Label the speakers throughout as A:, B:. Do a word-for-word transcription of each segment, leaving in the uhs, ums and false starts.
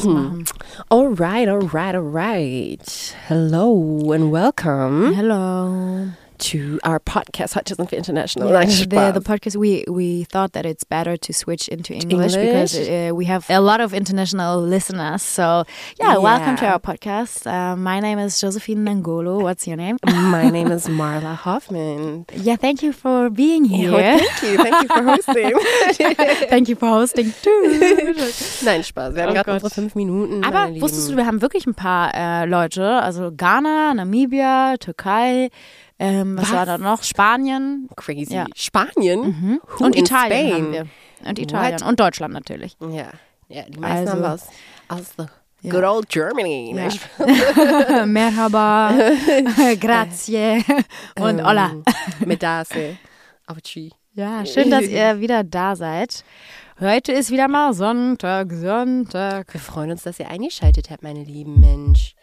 A: das machen.
B: Alright, alright, alright. Hello and welcome
A: Hello.
B: to our podcast. Heute sind wir international.
A: Yeah,
B: Nein,
A: the,
B: Spaß.
A: the podcast, we, we thought that it's better to switch into English,
B: English?
A: because uh, we have a lot of international listeners. So, yeah,
B: Yeah.
A: welcome to our podcast. Uh, my name is Josephine Nangolo. What's your name?
B: My name is Marla Hoffman.
A: Yeah, thank you for being here.
B: Yeah, thank you. Thank you for hosting.
A: Thank you for hosting too.
B: Nein, Spaß. Wir haben
A: Oh
B: gerade
A: Gott.
B: unsere fünf Minuten.
A: Aber
B: meine
A: wusstest du,
B: Lieben.
A: wir haben wirklich ein paar äh, Leute, also Ghana, Namibia, Türkei, ähm, was,
B: Was?
A: war da noch? Spanien
B: Crazy.
A: Ja.
B: Spanien?
A: mhm.
B: Who
A: und
B: in
A: Italien
B: Spain?
A: haben wir. Und Italien
B: What?
A: und Deutschland natürlich.
B: Ja. Ja, die meisten
A: Also-
B: haben wir aus, aus the
A: Ja.
B: good old Germany.
A: Ja.
B: Nein,
A: Merhaba, grazie und
B: Ähm,
A: hola.
B: Medase. Avci.
A: Ja, schön, dass ihr wieder da seid. Heute ist wieder mal Sonntag, Sonntag.
B: Wir freuen uns, dass ihr eingeschaltet habt, meine lieben Mensch.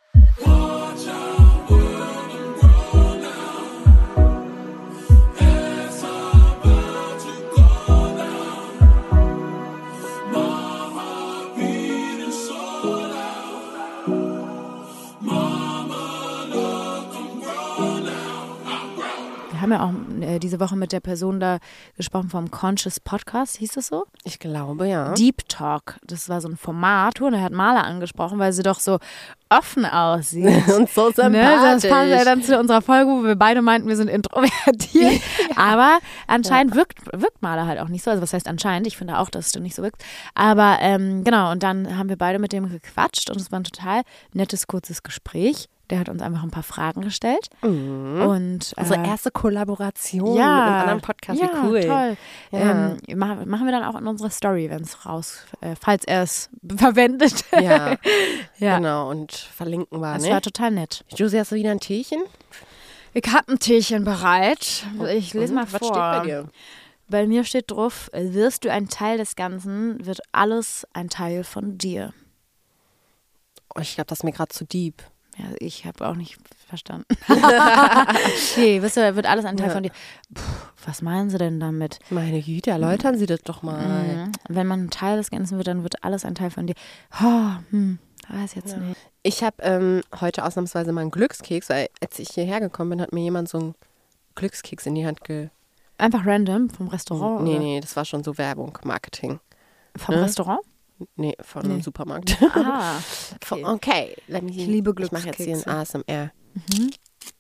A: Wir haben ja auch äh, diese Woche mit der Person da gesprochen vom Conscious Podcast, hieß das so?
B: Ich glaube, ja.
A: Deep Talk, das war so ein Format, und er hat Maler angesprochen, weil sie doch so offen aussieht.
B: Und so sympathisch.
A: Ne, das passt ja dann zu unserer Folge, wo wir beide meinten, wir sind introvertiert. Aber anscheinend wirkt, wirkt Maler halt auch nicht so. Also was heißt anscheinend? Ich finde auch, dass du nicht so wirkst. Aber ähm, genau, und dann haben wir beide mit dem gequatscht und es war ein total nettes, kurzes Gespräch. Der hat uns einfach ein paar Fragen gestellt.
B: Mhm.
A: Und, äh,
B: Unsere erste Kollaboration
A: ja,
B: mit einem anderen Podcast.
A: ja,
B: Wie cool.
A: toll.
B: Ja.
A: Ähm, machen, machen wir dann auch in unserer Story, wenn es raus, äh, falls er es verwendet.
B: Ja,
A: Ja.
B: genau. Und verlinken wir,
A: Das
B: ne?
A: war total nett.
B: Josie, hast du wieder ein Teechen?
A: Ich habe ein Teechen bereit. Ich lese
B: Und?
A: mal
B: Was
A: vor.
B: steht bei dir?
A: Bei mir steht drauf, wirst du ein Teil des Ganzen, wird alles ein Teil von dir.
B: Oh, ich glaube, das ist mir gerade zu deep.
A: Ja, ich habe auch nicht verstanden. Nee, wirst du, wird alles ein Teil
B: Ja.
A: von dir. Puh, was meinen sie denn damit?
B: Meine Güte, erläutern Sie das doch mal.
A: Mhm. Wenn man ein Teil des Ganzen wird, dann wird alles ein Teil von dir. Oh, hm, weiß jetzt nicht.
B: Ich habe ähm, heute ausnahmsweise mal einen Glückskeks, weil als ich hierher gekommen bin, hat mir jemand so einen Glückskeks in die Hand ge...
A: Einfach random vom Restaurant?
B: Nee,
A: oder?
B: nee, das war schon so Werbung, Marketing.
A: Vom
B: Ne?
A: Restaurant?
B: Nee, von
A: Nee.
B: einem Supermarkt.
A: Ah,
B: Okay,
A: okay.
B: okay let me,
A: Ich liebe
B: Ich mache jetzt hier ein
A: Glückskekse.
B: A S M R.
A: Mhm.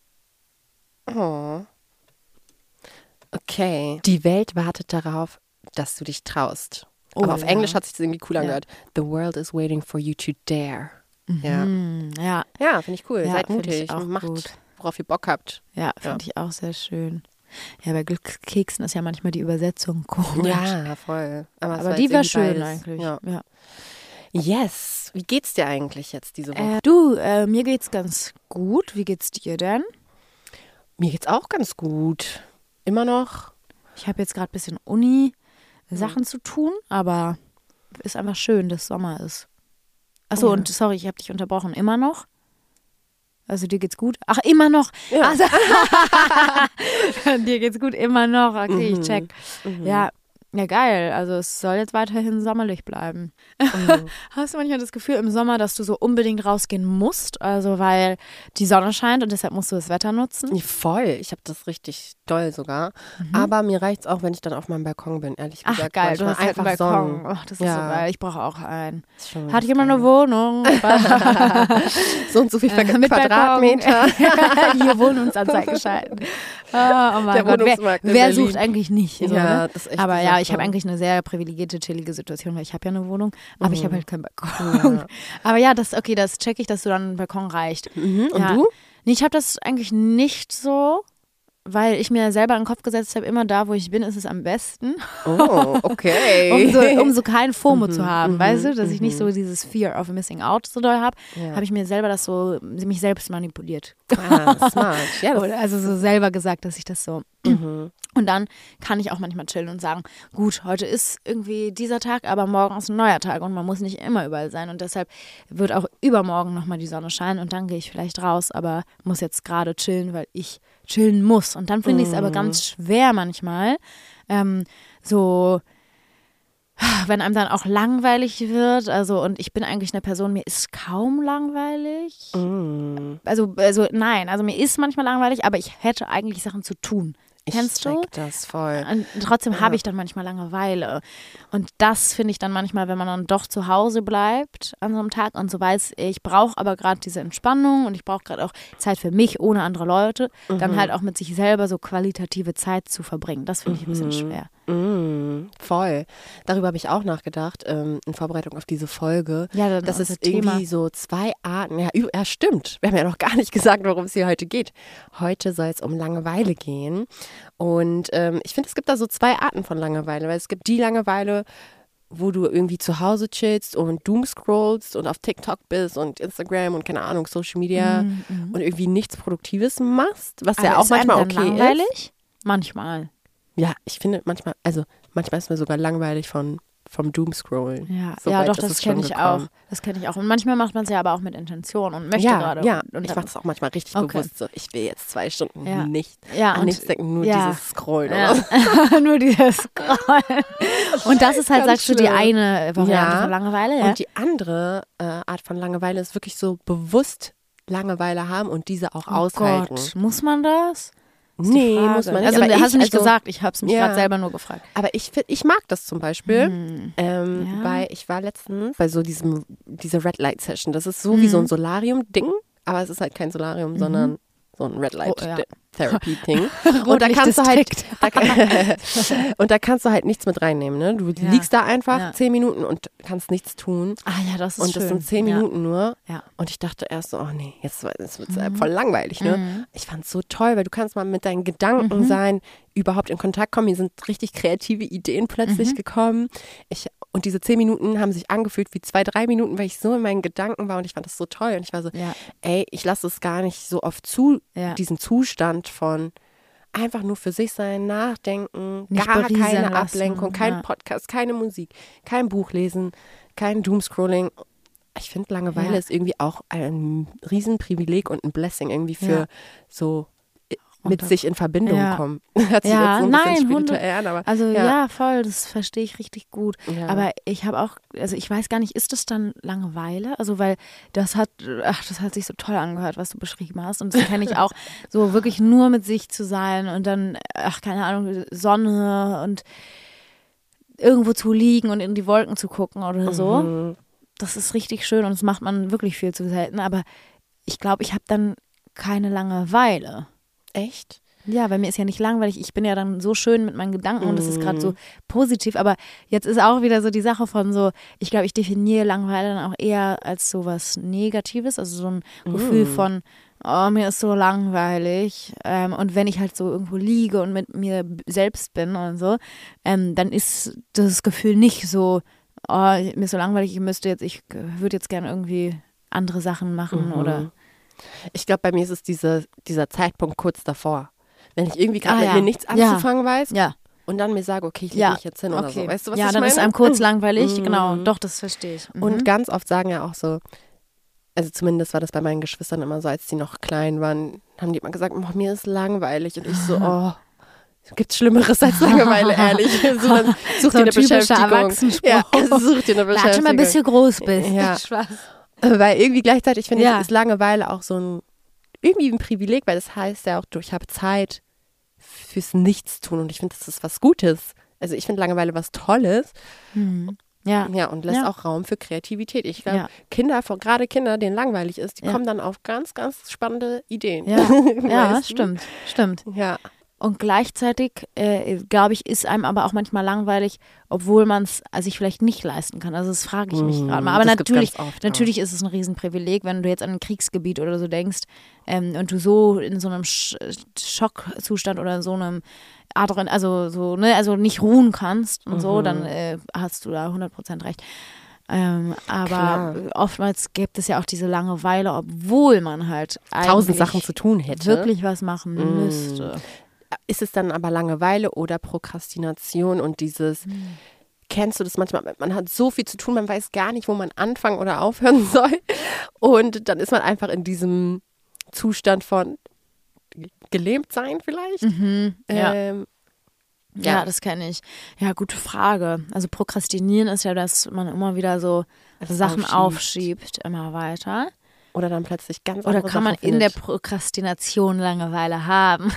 B: Oh. Okay. Die Welt wartet darauf, dass du dich traust.
A: Oh,
B: Aber auf
A: ja.
B: Englisch hat sich das irgendwie cool
A: Ja.
B: angehört. The world is waiting for you to dare. Ja,
A: Hm, ja,
B: ja finde ich cool.
A: Ja,
B: Seid
A: find ich
B: mutig.
A: auch
B: Macht,
A: gut.
B: worauf ihr Bock habt.
A: ja, finde ich auch sehr schön. Ja, bei Glückskeksen ist ja manchmal die Übersetzung komisch.
B: Ja, voll. Aber, es
A: Aber
B: war
A: die
B: jetzt
A: war
B: irgendwie
A: schön
B: beides.
A: eigentlich.
B: Ja.
A: Ja.
B: Yes. Wie geht's dir eigentlich jetzt diese Woche?
A: Äh, du, äh, mir geht's ganz gut. Wie geht's dir denn?
B: Mir geht's auch ganz gut. Immer noch.
A: Ich habe jetzt gerade ein bisschen Uni, Sachen zu tun, aber ist einfach schön, dass Sommer ist. Achso,
B: Ja.
A: und sorry, ich habe dich unterbrochen. Immer noch? Also dir geht's gut? Ach, immer noch.
B: Ja.
A: Also, dir geht's gut, immer noch. Okay,
B: Mhm.
A: ich check.
B: Mhm.
A: Ja, ja, geil. Also es soll jetzt weiterhin sommerlich bleiben.
B: Mhm.
A: Hast du manchmal das Gefühl im Sommer, dass du so unbedingt rausgehen musst? Also weil die Sonne scheint und deshalb musst du das Wetter nutzen?
B: Nee, voll. Ich habe das richtig doll sogar. Aber mir reicht's auch, wenn ich dann auf meinem Balkon bin, ehrlich
A: Ach
B: gesagt.
A: geil, du
B: Manchmal
A: hast halt einen
B: einfach
A: Balkon.
B: Sonnen.
A: Ach, das ist
B: Ja.
A: so geil. Ich brauche auch einen.
B: Ist schon
A: Hat
B: ganz
A: jemand eine
B: geil.
A: Wohnung?
B: So und so viel
A: Äh, mit
B: Quadratmeter.
A: Hier Wohnungsanzeige geschalten. Oh, oh mein
B: Der
A: Gott, wer,
B: Wohnungsmarkt in
A: wer
B: Berlin.
A: sucht eigentlich nicht? So,
B: Ja,
A: ne?
B: das ist echt
A: Aber
B: die
A: ja,
B: Sache.
A: ich habe eigentlich eine sehr privilegierte, chillige Situation, weil ich habe ja eine Wohnung, aber ich habe halt keinen Balkon.
B: Ja.
A: Aber ja, das okay, das check ich, dass du dann einen Balkon reicht.
B: Mhm. Und
A: Ja.
B: du?
A: Nee, ich habe das eigentlich nicht so, weil ich mir selber in den Kopf gesetzt habe, immer da, wo ich bin, ist es am besten.
B: Oh, okay.
A: Um so, um so kein FOMO
B: Mhm,
A: zu haben,
B: mhm,
A: weißt du, dass ich nicht
B: mhm.
A: so dieses Fear of missing out so doll habe,
B: Ja.
A: habe ich mir selber das so, mich selbst manipuliert.
B: Ah, smart. Ja, das,
A: Oder also so selber gesagt, dass ich das so.
B: mhm.
A: Und dann kann ich auch manchmal chillen und sagen, gut, heute ist irgendwie dieser Tag, aber morgen ist ein neuer Tag und man muss nicht immer überall sein. Und deshalb wird auch übermorgen nochmal die Sonne scheinen und dann gehe ich vielleicht raus, aber muss jetzt gerade chillen, weil ich chillen muss. Und dann finde ich es aber ganz schwer manchmal, ähm, so wenn einem dann auch langweilig wird, also und ich bin eigentlich eine Person, mir ist kaum langweilig.
B: Mm.
A: Also, also nein, also mir ist manchmal langweilig, aber ich hätte eigentlich Sachen zu tun.
B: Ich
A: Kennst du?
B: check das voll.
A: Und trotzdem
B: Ja.
A: habe ich dann manchmal Langeweile. Und das finde ich dann manchmal, wenn man dann doch zu Hause bleibt an so einem Tag und so weiß, ich brauche aber gerade diese Entspannung und ich brauche gerade auch Zeit für mich ohne andere Leute,
B: Mhm.
A: dann halt auch mit sich selber so qualitative Zeit zu verbringen. Das finde ich ein bisschen schwer.
B: Mm, voll. Darüber habe ich auch nachgedacht, ähm, in Vorbereitung auf diese Folge.
A: Ja, dann
B: dass es
A: unser Thema.
B: irgendwie so zwei Arten, ja, üb- ja stimmt, wir haben ja noch gar nicht gesagt, worum es hier heute geht. Heute soll es um Langeweile gehen und ähm, ich finde, es gibt da so zwei Arten von Langeweile, weil es gibt die Langeweile, wo du irgendwie zu Hause chillst und Doom scrollst und auf TikTok bist und Instagram und keine Ahnung, Social Media
A: Mhm.
B: und irgendwie nichts Produktives machst, was
A: Aber
B: ja auch
A: ist einem
B: manchmal
A: dann
B: okay ist.
A: langweilig? Manchmal.
B: Ja, ich finde manchmal, also manchmal ist mir sogar langweilig von vom Doomscrollen.
A: Ja,
B: So
A: ja
B: weit
A: doch,
B: ist
A: das
B: es schon
A: kenne ich
B: gekommen.
A: auch. Das kenne ich auch. Und manchmal macht man es ja aber auch mit Intention und möchte
B: Ja,
A: gerade.
B: ja.
A: Und
B: Ich
A: dann-
B: mache das auch manchmal richtig
A: Okay.
B: bewusst. So, ich will jetzt zwei Stunden
A: Ja.
B: nicht
A: ja,
B: an
A: und,
B: nichts denken, nur
A: ja.
B: dieses Scrollen.
A: Ja.
B: Oder so.
A: Nur dieses Scrollen. Und das ist halt,
B: Ganz
A: sagst du, die
B: schlimm.
A: eine Variante
B: Ja.
A: von Langeweile, ja?
B: Und die andere äh, Art von Langeweile ist wirklich so bewusst Langeweile haben und diese auch
A: oh
B: aushalten.
A: Gott, muss man das? Ist die
B: Nee,
A: Frage.
B: muss man nicht.
A: Also,
B: aber
A: hast
B: ich,
A: du nicht
B: also,
A: gesagt, ich habe es mich
B: Ja.
A: gerade selber nur gefragt.
B: Aber ich, find, ich mag das zum Beispiel,
A: Hm.
B: ähm,
A: Ja.
B: weil ich war letztens bei so diesem, diese Red Light Session. Das ist so wie
A: Mhm.
B: so ein Solarium-Ding, aber es ist halt kein Solarium, sondern so ein Red Light
A: Oh, ja.
B: Therapy Thing. Und da kannst du halt da, und da kannst du halt nichts mit reinnehmen, ne? Du
A: Ja.
B: liegst da einfach
A: Ja.
B: zehn Minuten und kannst nichts tun.
A: Ah ja, das ist
B: Und
A: schön.
B: das sind zehn
A: ja.
B: Minuten nur.
A: Ja.
B: Und ich dachte erst so, oh nee, jetzt, jetzt wird es voll langweilig, ne?
A: Mhm.
B: Ich fand es so toll, weil du kannst mal mit deinen Gedanken
A: Mhm.
B: sein, überhaupt in Kontakt kommen. Mir sind richtig kreative Ideen plötzlich
A: Mhm.
B: gekommen. Ich, und diese zehn Minuten haben sich angefühlt wie zwei, drei Minuten, weil ich so in meinen Gedanken war und ich fand das so toll. Und ich war so,
A: Ja.
B: ey, ich lasse es gar nicht so oft zu,
A: Ja.
B: diesen Zustand von einfach nur für sich sein, nachdenken,
A: Nicht
B: gar
A: berieseln
B: keine
A: lassen,
B: Ablenkung, kein
A: ja.
B: Podcast, keine Musik, kein Buch lesen, kein Doomscrolling. Ich finde, Langeweile
A: Ja.
B: ist irgendwie auch ein Riesenprivileg und ein Blessing irgendwie für
A: Ja.
B: so i-
A: Und
B: mit
A: das-
B: sich in Verbindung
A: Ja.
B: kommen. Hört sich
A: Ja,
B: jetzt so ein
A: nein,
B: bisschen
A: Hunde-
B: spirituell an, aber
A: Also ja,
B: Ja.
A: voll, das verstehe ich richtig gut.
B: Ja.
A: Aber ich habe auch, also ich weiß gar nicht, ist das dann Langeweile? Also weil das hat, ach, das hat sich so toll angehört, was du beschrieben hast. Und das kenne ich auch, so wirklich nur mit sich zu sein und dann, ach, keine Ahnung, Sonne und irgendwo zu liegen und in die Wolken zu gucken oder so.
B: Mhm.
A: Das ist richtig schön und das macht man wirklich viel zu selten. Aber ich glaube, ich habe dann keine Langeweile.
B: Echt?
A: Ja, weil mir ist ja nicht langweilig. Ich bin ja dann so schön mit meinen Gedanken und das ist gerade
B: Mhm.
A: so positiv. Aber jetzt ist auch wieder so die Sache von so, ich glaube, ich definiere Langeweile dann auch eher als so was Negatives. Also so ein Gefühl
B: Mhm.
A: von, oh, mir ist so langweilig. Ähm, und wenn ich halt so irgendwo liege und mit mir b- selbst bin und so, ähm, dann ist das Gefühl nicht so, oh, mir ist so langweilig, ich müsste jetzt, ich würde jetzt gerne irgendwie andere Sachen machen
B: Mhm.
A: oder.
B: Ich glaube, bei mir ist es diese, dieser Zeitpunkt kurz davor. Wenn ich irgendwie gerade
A: Ah,
B: mit
A: ja.
B: mir nichts
A: Ja.
B: anzufangen weiß
A: Ja.
B: und dann mir sage, okay, ich lege
A: Ja,
B: mich jetzt hin oder so. Weißt du, was
A: ja,
B: ich
A: dann
B: meine?
A: ist einem kurz langweilig,
B: Mhm.
A: genau, doch, das verstehe ich. Mhm.
B: Und ganz oft sagen ja auch so, also zumindest war das bei meinen Geschwistern immer so, als die noch klein waren, haben die immer gesagt, oh, mir ist langweilig. Und ich so, oh, gibt's Schlimmeres als Langeweile, ehrlich. So, dann such
A: So
B: dir
A: ein
B: eine
A: typischer
B: Beschäftigung.
A: Erwachsenenspruch.
B: Ja, such dir eine Beschäftigung.
A: Warte mal, bis du groß bist.
B: Ja.
A: Spaß.
B: Weil irgendwie gleichzeitig finde
A: Ja.
B: ich, ist Langeweile auch so ein, irgendwie ein Privileg, weil das heißt ja auch, du, ich habe Zeit fürs Nichtstun und ich finde, das ist was Gutes. Also ich finde Langeweile was Tolles.
A: Mhm. Ja.
B: Ja, und lässt
A: Ja.
B: auch Raum für Kreativität. Ich glaube,
A: Ja.
B: Kinder, vor- gerade Kinder, denen langweilig ist, die
A: Ja.
B: kommen dann auf ganz, ganz spannende Ideen.
A: Ja, ja
B: Weißt du?
A: stimmt, stimmt.
B: Ja.
A: Und gleichzeitig, äh, glaube ich, ist einem aber auch manchmal langweilig, obwohl man es sich vielleicht nicht leisten kann. Also das frage ich mich
B: Mm,
A: gerade mal. Aber
B: das gibt's
A: natürlich,
B: ganz oft
A: natürlich ist es ein Riesenprivileg, wenn du jetzt an ein Kriegsgebiet oder so denkst ähm, und du so in so einem Sch Schockzustand oder in so einem Adren, also so, ne, also nicht ruhen kannst und so,
B: Mhm.
A: dann äh, hast du da hundert Prozent recht. Ähm, aber
B: Klar.
A: oftmals gibt es ja auch diese Langeweile, obwohl man halt
B: Tausend
A: eigentlich
B: Sachen zu tun hätte.
A: wirklich was machen
B: Mm.
A: müsste.
B: Ist es dann aber Langeweile oder Prokrastination und dieses, kennst du das manchmal, man hat so viel zu tun, man weiß gar nicht, wo man anfangen oder aufhören soll und dann ist man einfach in diesem Zustand von gelähmt sein vielleicht.
A: Mhm, ja.
B: Ähm,
A: Ja,
B: Ja.
A: das kenne ich. Ja, gute Frage. Also Prokrastinieren ist ja, dass man immer wieder so
B: Es
A: Sachen
B: aufschiebt.
A: aufschiebt, immer weiter.
B: Oder dann plötzlich ganz
A: Oder
B: andere
A: kann man
B: Sachen
A: in der
B: findet.
A: Prokrastination Langeweile haben?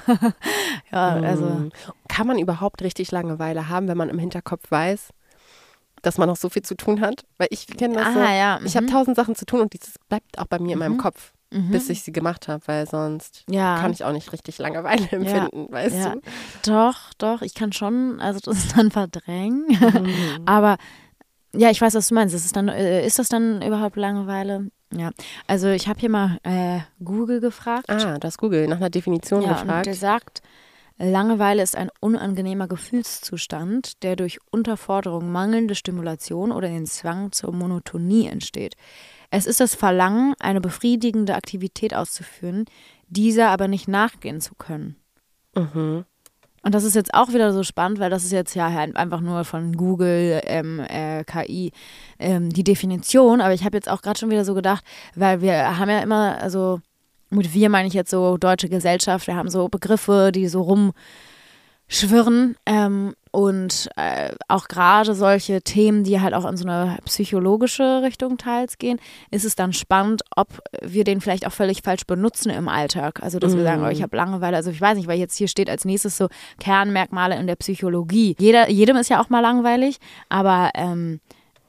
A: Ja, also
B: Mhm. Kann man überhaupt richtig Langeweile haben, wenn man im Hinterkopf weiß, dass man noch so viel zu tun hat? Weil ich kenne das so.
A: Ah, ja,
B: Ich habe
A: mhm.
B: tausend Sachen zu tun und dieses bleibt auch bei mir in meinem Kopf,
A: Mhm.
B: bis ich sie gemacht habe, weil sonst
A: Ja.
B: kann ich auch nicht richtig Langeweile empfinden, weißt
A: ja.
B: du?
A: Doch, doch, ich kann schon, also das ist dann verdrängen.
B: Mhm.
A: Aber ja, ich weiß, was du meinst. Das ist, dann, äh, ist das dann überhaupt Langeweile? Ja, also ich habe hier mal äh, Google gefragt.
B: Ah, du hast Google nach einer Definition
A: ja, und
B: gefragt.
A: der sagt, Langeweile ist ein unangenehmer Gefühlszustand, der durch Unterforderung, mangelnde Stimulation oder den Zwang zur Monotonie entsteht. Es ist das Verlangen, eine befriedigende Aktivität auszuführen, dieser aber nicht nachgehen zu können.
B: Mhm.
A: Und das ist jetzt auch wieder so spannend, weil das ist jetzt ja einfach nur von Google, ähm, äh, K I, ähm, die Definition. Aber ich habe jetzt auch gerade schon wieder so gedacht, weil wir haben ja immer, also mit wir meine ich jetzt so deutsche Gesellschaft, wir haben so Begriffe, die so rumschwirren. Ähm, und äh, auch gerade solche Themen, die halt auch in so eine psychologische Richtung teils gehen, ist es dann spannend, ob wir den vielleicht auch völlig falsch benutzen im Alltag. Also, dass wir sagen, oh, ich habe Langeweile. Also, ich weiß nicht, weil jetzt hier steht als nächstes so Kernmerkmale in der Psychologie. Jeder, jedem ist ja auch mal langweilig, aber ähm,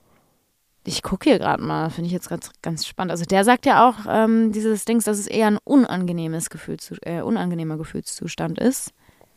A: ich gucke hier gerade mal, finde ich jetzt ganz, ganz spannend. Also, der sagt ja auch, ähm, dieses Dings, dass es eher ein unangenehmes Gefühlzu- äh, unangenehmer Gefühlszustand ist.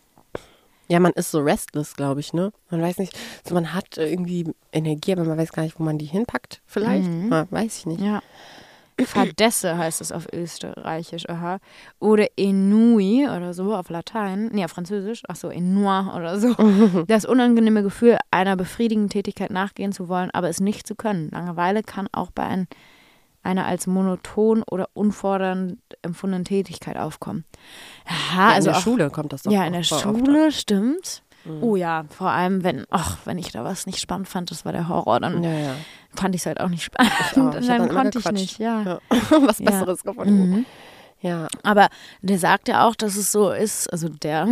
B: Ja, man ist so restless, glaube ich, ne? Man weiß nicht, so man hat irgendwie Energie, aber man weiß gar nicht, wo man die hinpackt, vielleicht.
A: Mhm.
B: Ja, weiß ich nicht.
A: Ja. Fadesse heißt es auf Österreichisch, aha. Oder Ennui oder so auf Latein. Nee, auf Französisch. Ach so, Ennui oder so. Das unangenehme Gefühl, einer befriedigenden Tätigkeit nachgehen zu wollen, aber es nicht zu können. Langeweile kann auch bei ein, einer als monoton oder unfordernd empfundenen Tätigkeit aufkommen. Aha,
B: Ja,
A: also
B: in der
A: auch,
B: Schule kommt das doch
A: Ja,
B: auch
A: in der
B: voll oft.
A: Schule, stimmt. Oh ja, vor allem, wenn, ach, wenn ich da was nicht spannend fand, das war der Horror, dann
B: Ja, ja.
A: fand ich es halt auch nicht spannend.
B: Ich auch.
A: Und
B: Ich hab
A: dann
B: dann immer
A: konnte ich
B: gequatscht.
A: nicht, ja.
B: Ja. Was
A: Ja.
B: Besseres gefunden.
A: Mhm.
B: Ja.
A: Aber der sagt ja auch, dass es so ist, also der,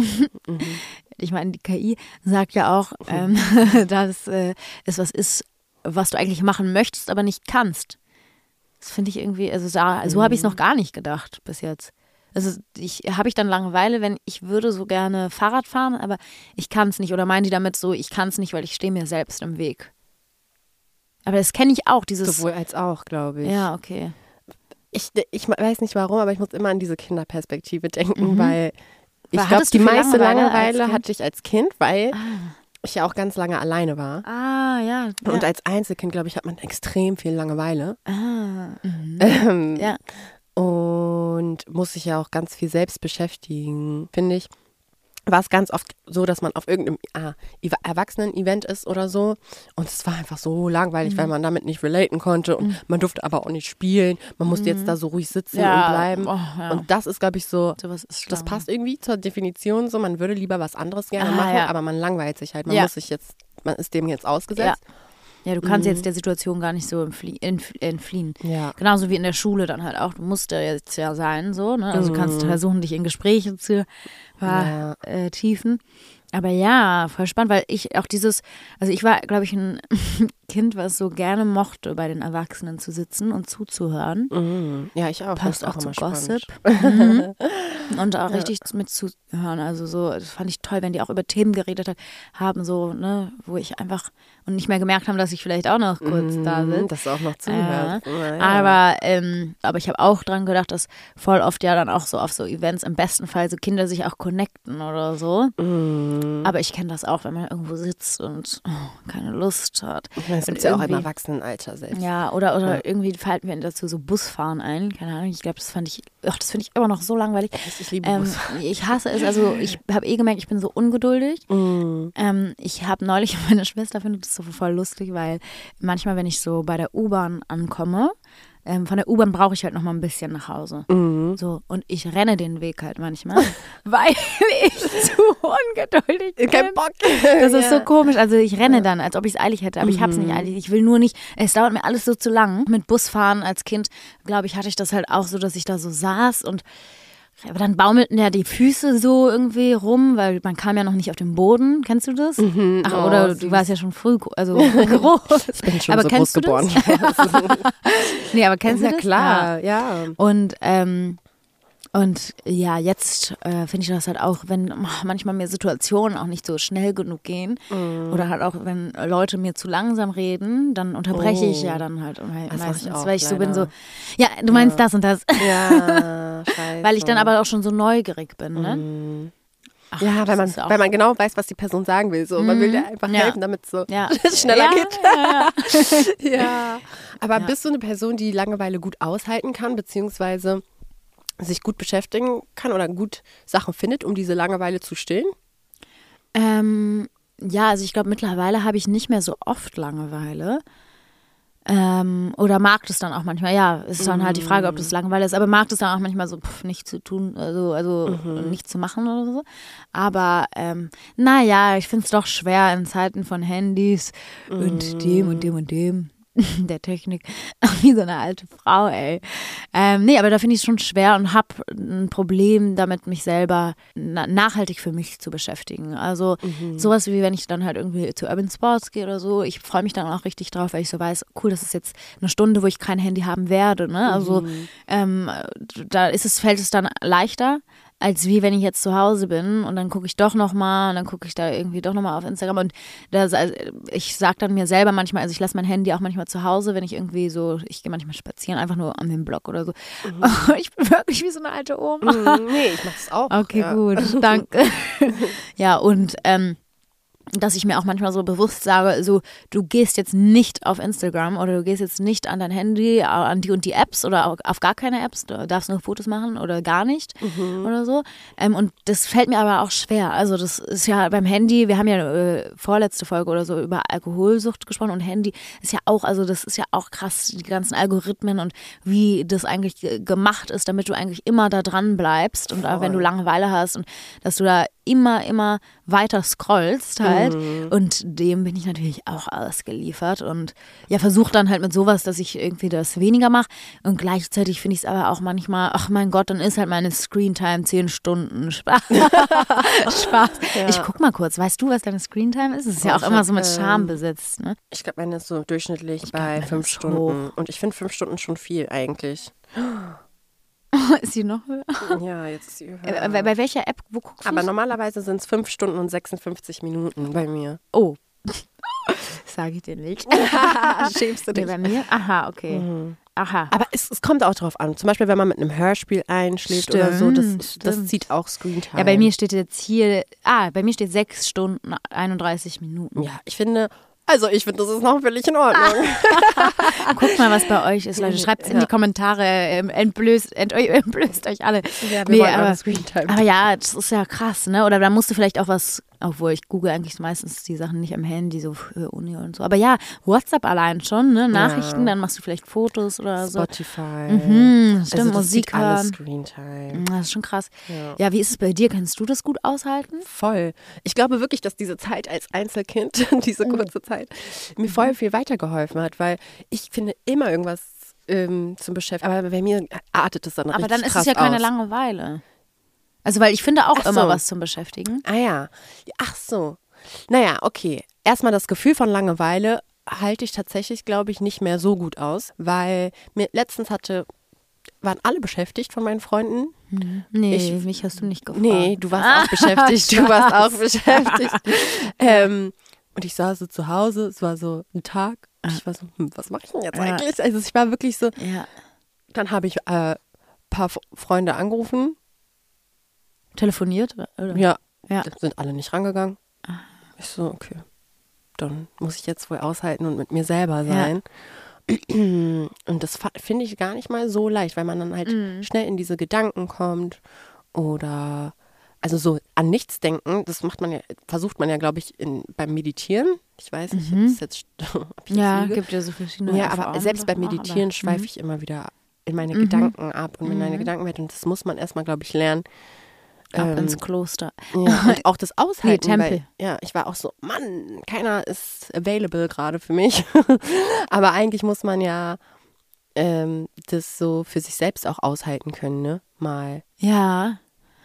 A: ich meine, die K I sagt ja auch, ähm, dass äh, es was ist, was du eigentlich machen möchtest, aber nicht kannst. Das finde ich irgendwie, also so, so habe ich es noch gar nicht gedacht bis jetzt. Also ich habe ich dann Langeweile, wenn ich würde so gerne Fahrrad fahren, aber ich kann es nicht. Oder meinen die damit so, ich kann es nicht, weil ich stehe mir selbst im Weg. Aber das kenne ich auch, dieses.
B: Sowohl als auch, glaube ich.
A: Ja, okay.
B: ich. Ich weiß nicht warum, aber ich muss immer an diese Kinderperspektive denken, weil ich
A: Weil
B: glaube,
A: hattest du
B: die
A: viel
B: meiste
A: Langeweile als
B: Langeweile
A: Kind?
B: hatte ich als Kind, weil ich ja auch ganz lange alleine war.
A: Ah, ja. ja.
B: Und als Einzelkind, glaube ich, hat man extrem viel Langeweile.
A: ah, mhm.
B: Ähm,
A: Ja.
B: Und muss sich ja auch ganz viel selbst beschäftigen, finde ich. War es ganz oft so, dass man auf irgendeinem ah, Erwachsenen-Event ist oder so und es war einfach so langweilig,
A: Mhm.
B: weil man damit nicht relaten konnte und man durfte aber auch nicht spielen. Man musste jetzt da so ruhig sitzen
A: Ja,
B: und bleiben.
A: oh, ja.
B: Und das ist, glaube ich, so,
A: Sowas ist schlimm.
B: das passt irgendwie zur Definition so, man würde lieber was anderes gerne
A: Ah,
B: machen,
A: ja.
B: aber man langweilt sich halt. Man
A: Ja.
B: muss sich jetzt, man ist dem jetzt ausgesetzt.
A: Ja, du kannst
B: Mhm.
A: jetzt der Situation gar nicht so entflie entf entfliehen.
B: Ja.
A: Genauso wie in der Schule dann halt auch. Du musst ja jetzt ja sein, so, ne? Also du kannst
B: Mhm.
A: versuchen, dich in Gespräche zu
B: Ja.
A: vertiefen. Aber ja, voll spannend, weil ich auch dieses, also ich war, glaube ich, ein Kind, was so gerne mochte, bei den Erwachsenen zu sitzen und zuzuhören.
B: Mhm. Ja, ich auch.
A: Passt
B: Das
A: auch
B: ist
A: zu
B: immer
A: Gossip.
B: spannend.
A: Mhm. Und auch richtig mitzuhören. Also so, das fand ich toll, wenn die auch über Themen geredet hat, haben, so, ne, wo ich einfach und nicht mehr gemerkt haben, dass ich vielleicht auch noch kurz da
B: Mhm,
A: bin.
B: dass du auch noch zuhörst. Ja, ja.
A: Aber, ähm, aber ich habe auch dran gedacht, dass voll oft ja dann auch so auf so Events im besten Fall so Kinder sich auch connecten oder so.
B: Mhm.
A: Aber ich kenne das auch, wenn man irgendwo sitzt und oh, keine Lust hat.
B: Ich meine, es
A: Und
B: gibt ja auch im
A: irgendwie-
B: Erwachsenenalter selbst.
A: Ja, oder, oder
B: Ja.
A: irgendwie fallen mir dazu so Busfahren ein. Keine Ahnung, ich glaube, das fand ich, ach, das finde ich immer noch so langweilig.
B: Ich liebe
A: Ähm,
B: Bus.
A: ich hasse es, also ich habe eh gemerkt, ich bin so ungeduldig.
B: Mhm.
A: Ähm, ich habe neulich, meine Schwester findet das so voll lustig, weil manchmal, wenn ich so bei der U-Bahn ankomme, ähm, von der U-Bahn brauche ich halt noch mal ein bisschen nach Hause.
B: Mhm.
A: So, und ich renne den Weg halt manchmal, weil ich zu ungeduldig bin.
B: Kein Bock.
A: Das ist so
B: Ja.
A: komisch. Also ich renne dann, als ob ich es eilig hätte, aber ich habe es nicht eilig. Ich will nur nicht, es dauert mir alles so zu lang. Mit Busfahren als Kind, glaube ich, hatte ich das halt auch so, dass ich da so saß und Aber dann baumelten ja die Füße so irgendwie rum, weil man kam ja noch nicht auf den Boden. Kennst du das?
B: Mhm.
A: Ach,
B: Oh,
A: oder
B: süß.
A: du warst ja schon früh, also groß.
B: Ich bin schon
A: aber
B: so
A: kennst
B: groß
A: du das?
B: geboren.
A: Nee, aber kennst
B: Ja
A: du das?
B: klar, ja.
A: Und, ähm, und ja, jetzt äh, finde ich das halt auch, wenn oh, manchmal mir Situationen auch nicht so schnell genug gehen
B: Mm.
A: oder halt auch, wenn Leute mir zu langsam reden, dann unterbreche ich
B: Oh.
A: ja dann halt
B: Das mach ich
A: meistens,
B: auch,
A: weil ich so bin, so,
B: leider.
A: ja, du meinst das und das.
B: Ja, scheiße.
A: Weil ich dann aber auch schon so neugierig bin, ne?
B: Mm.
A: Ach,
B: Ja, weil
A: das
B: man,
A: ist auch-
B: weil man genau weiß, was die Person sagen will. So. Man will dir einfach
A: Ja.
B: helfen, damit es so
A: Ja.
B: schneller
A: ja,
B: geht.
A: Ja, ja.
B: Ja. Aber
A: Ja.
B: bist du eine Person, die Langeweile gut aushalten kann, beziehungsweise sich gut beschäftigen kann oder gut Sachen findet, um diese Langeweile zu stillen?
A: Ähm, ja, also ich glaube, mittlerweile habe ich nicht mehr so oft Langeweile. Ähm, oder mag das dann auch manchmal, ja, ist dann halt die Frage, ob das Langeweile ist, aber mag das dann auch manchmal so, pff, nichts zu tun, also, also
B: Mhm.
A: nichts zu machen oder so. Aber ähm, naja, ich finde es doch schwer in Zeiten von Handys und dem und dem und dem. Der Technik, wie so eine alte Frau, ey. Ähm, nee, aber da finde ich es schon schwer und habe ein Problem damit, mich selber na- nachhaltig für mich zu beschäftigen. Also sowas wie, wenn ich dann halt irgendwie zu Urban Sports gehe oder so, ich freue mich dann auch richtig drauf, weil ich so weiß, cool, das ist jetzt eine Stunde, wo ich kein Handy haben werde. Ne? Also ähm, da ist es, fällt es dann leichter, als wie wenn ich jetzt zu Hause bin und dann gucke ich doch nochmal und dann gucke ich da irgendwie doch nochmal auf Instagram und das, also ich sage dann mir selber manchmal, also ich lasse mein Handy auch manchmal zu Hause, wenn ich irgendwie so, ich gehe manchmal spazieren, einfach nur an den Block oder so. Mhm. Ich bin wirklich wie so eine alte Oma.
B: Mm, nee, ich mach das auch.
A: Okay,
B: ja.
A: gut, danke. Ja, und ähm, dass ich mir auch manchmal so bewusst sage, so du gehst jetzt nicht auf Instagram oder du gehst jetzt nicht an dein Handy, an die und die Apps oder auf gar keine Apps, du darfst nur Fotos machen oder gar nicht
B: Mhm.
A: oder so. Ähm, und das fällt mir aber auch schwer. Also das ist ja beim Handy, wir haben ja äh, vorletzte Folge oder so über Alkoholsucht gesprochen und Handy ist ja auch, also das ist ja auch krass, die ganzen Algorithmen und wie das eigentlich ge- gemacht ist, damit du eigentlich immer da dran bleibst und auch wenn du Langeweile hast und dass du da immer, immer weiter scrollst halt. Mhm. Und dem bin ich natürlich auch ausgeliefert und ja, versuche dann halt mit sowas, dass ich irgendwie das weniger mache und gleichzeitig finde ich es aber auch manchmal, ach mein Gott, dann ist halt meine Screentime zehn Stunden. Spaß. Spaß.
B: Ja.
A: Ich guck mal kurz, weißt du, was deine Screentime ist? Es ist ja auch
B: Ich
A: immer
B: hab,
A: so mit Scham
B: ähm,
A: besetzt, ne?
B: Ich glaube, meine ist so durchschnittlich
A: glaub,
B: bei
A: meine
B: fünf
A: ist
B: Stunden. Und ich finde fünf Stunden schon viel eigentlich.
A: Ist sie noch höher?
B: Ja, jetzt ist sie höher.
A: Äh, bei, bei welcher App, wo guckst du?
B: Aber normalerweise sind es fünf Stunden und sechsundfünfzig Minuten bei mir.
A: Oh. Sage ich dir nicht.
B: Schämst du
A: Nee,
B: dich?
A: bei mir? Aha, okay.
B: Mhm.
A: Aha.
B: Aber es, es kommt auch drauf an. Zum Beispiel, wenn man mit einem Hörspiel einschläft oder so, das,
A: Stimmt,
B: das
A: stimmt.
B: zieht auch Screentime.
A: Ja, bei mir steht jetzt hier, ah, bei mir steht sechs Stunden, einunddreißig Minuten.
B: Ja, ich finde, also ich finde, das ist noch völlig in Ordnung.
A: Guckt mal, was bei euch ist, Leute. Schreibt es in
B: Ja.
A: die Kommentare, ähm, entblößt, ent, entblößt euch alle.
B: Ja, wir
A: Nee,
B: wollen
A: aber,
B: eure Screentime.
A: aber ja, das ist ja krass, ne? Oder da musst du vielleicht auch was, obwohl ich google eigentlich meistens die Sachen nicht am Handy, so für Uni und so. Aber ja, WhatsApp allein schon, ne? Nachrichten, dann machst du vielleicht Fotos oder so.
B: Spotify.
A: Mhm, stimmt,
B: also das
A: Musik
B: zieht alles
A: hören.
B: Screentime.
A: Das ist schon krass.
B: Ja.
A: Ja, wie ist es bei dir? Kannst du das gut aushalten?
B: Voll. Ich glaube wirklich, dass diese Zeit als Einzelkind, diese
A: Mhm.
B: kurze Zeit, mir voll viel weitergeholfen hat, weil ich finde immer irgendwas ähm, zum Beschäftigen. Aber bei mir artet es dann
A: Aber
B: richtig
A: dann ist
B: krass
A: es ja keine
B: aus.
A: Langeweile. Also, weil ich finde auch
B: Ach so.
A: immer was zum Beschäftigen.
B: Ah ja. Ach so. Naja, okay. Erstmal das Gefühl von Langeweile halte ich tatsächlich, glaube ich, nicht mehr so gut aus, weil mir letztens hatte, waren alle beschäftigt von meinen Freunden.
A: Nee,
B: Ich-
A: mich hast du nicht gefragt.
B: Nee, du warst auch beschäftigt. Du warst auch beschäftigt. ähm, und ich saß so zu Hause, es war so ein Tag. Und ich war so, hm, was mache ich denn jetzt
A: Ja.
B: eigentlich? Also ich war wirklich so,
A: Ja.
B: dann habe ich ein äh, paar F- Freunde angerufen.
A: Telefoniert? Oder?
B: Ja,
A: Ja.
B: da sind alle nicht rangegangen. Ich so, okay, dann muss ich jetzt wohl aushalten und mit mir selber sein. Und das fa- finde ich gar nicht mal so leicht, weil man dann halt
A: Mhm.
B: schnell in diese Gedanken kommt oder also so an nichts denken, das macht man ja, versucht man ja, glaube ich, in, beim Meditieren. Ich weiß nicht, ob das jetzt, ob ich
A: Ja,
B: jetzt lüge.
A: gibt ja so verschiedene
B: Ja, aber
A: Erfahrungen
B: selbst beim
A: davon auch,
B: Meditieren
A: aber-
B: schweife ich immer wieder in meine Gedanken ab und in meine Gedankenwelt. Und das muss man erstmal, glaube ich, lernen.
A: Ab
B: Ähm,
A: ins Kloster.
B: Ja, und auch das Aushalten.
A: Tempel.
B: Weil, ja, ich war auch so, Mann, keiner ist available gerade für mich. Aber eigentlich muss man ja ähm, das so für sich selbst auch aushalten können, ne? mal.
A: Ja,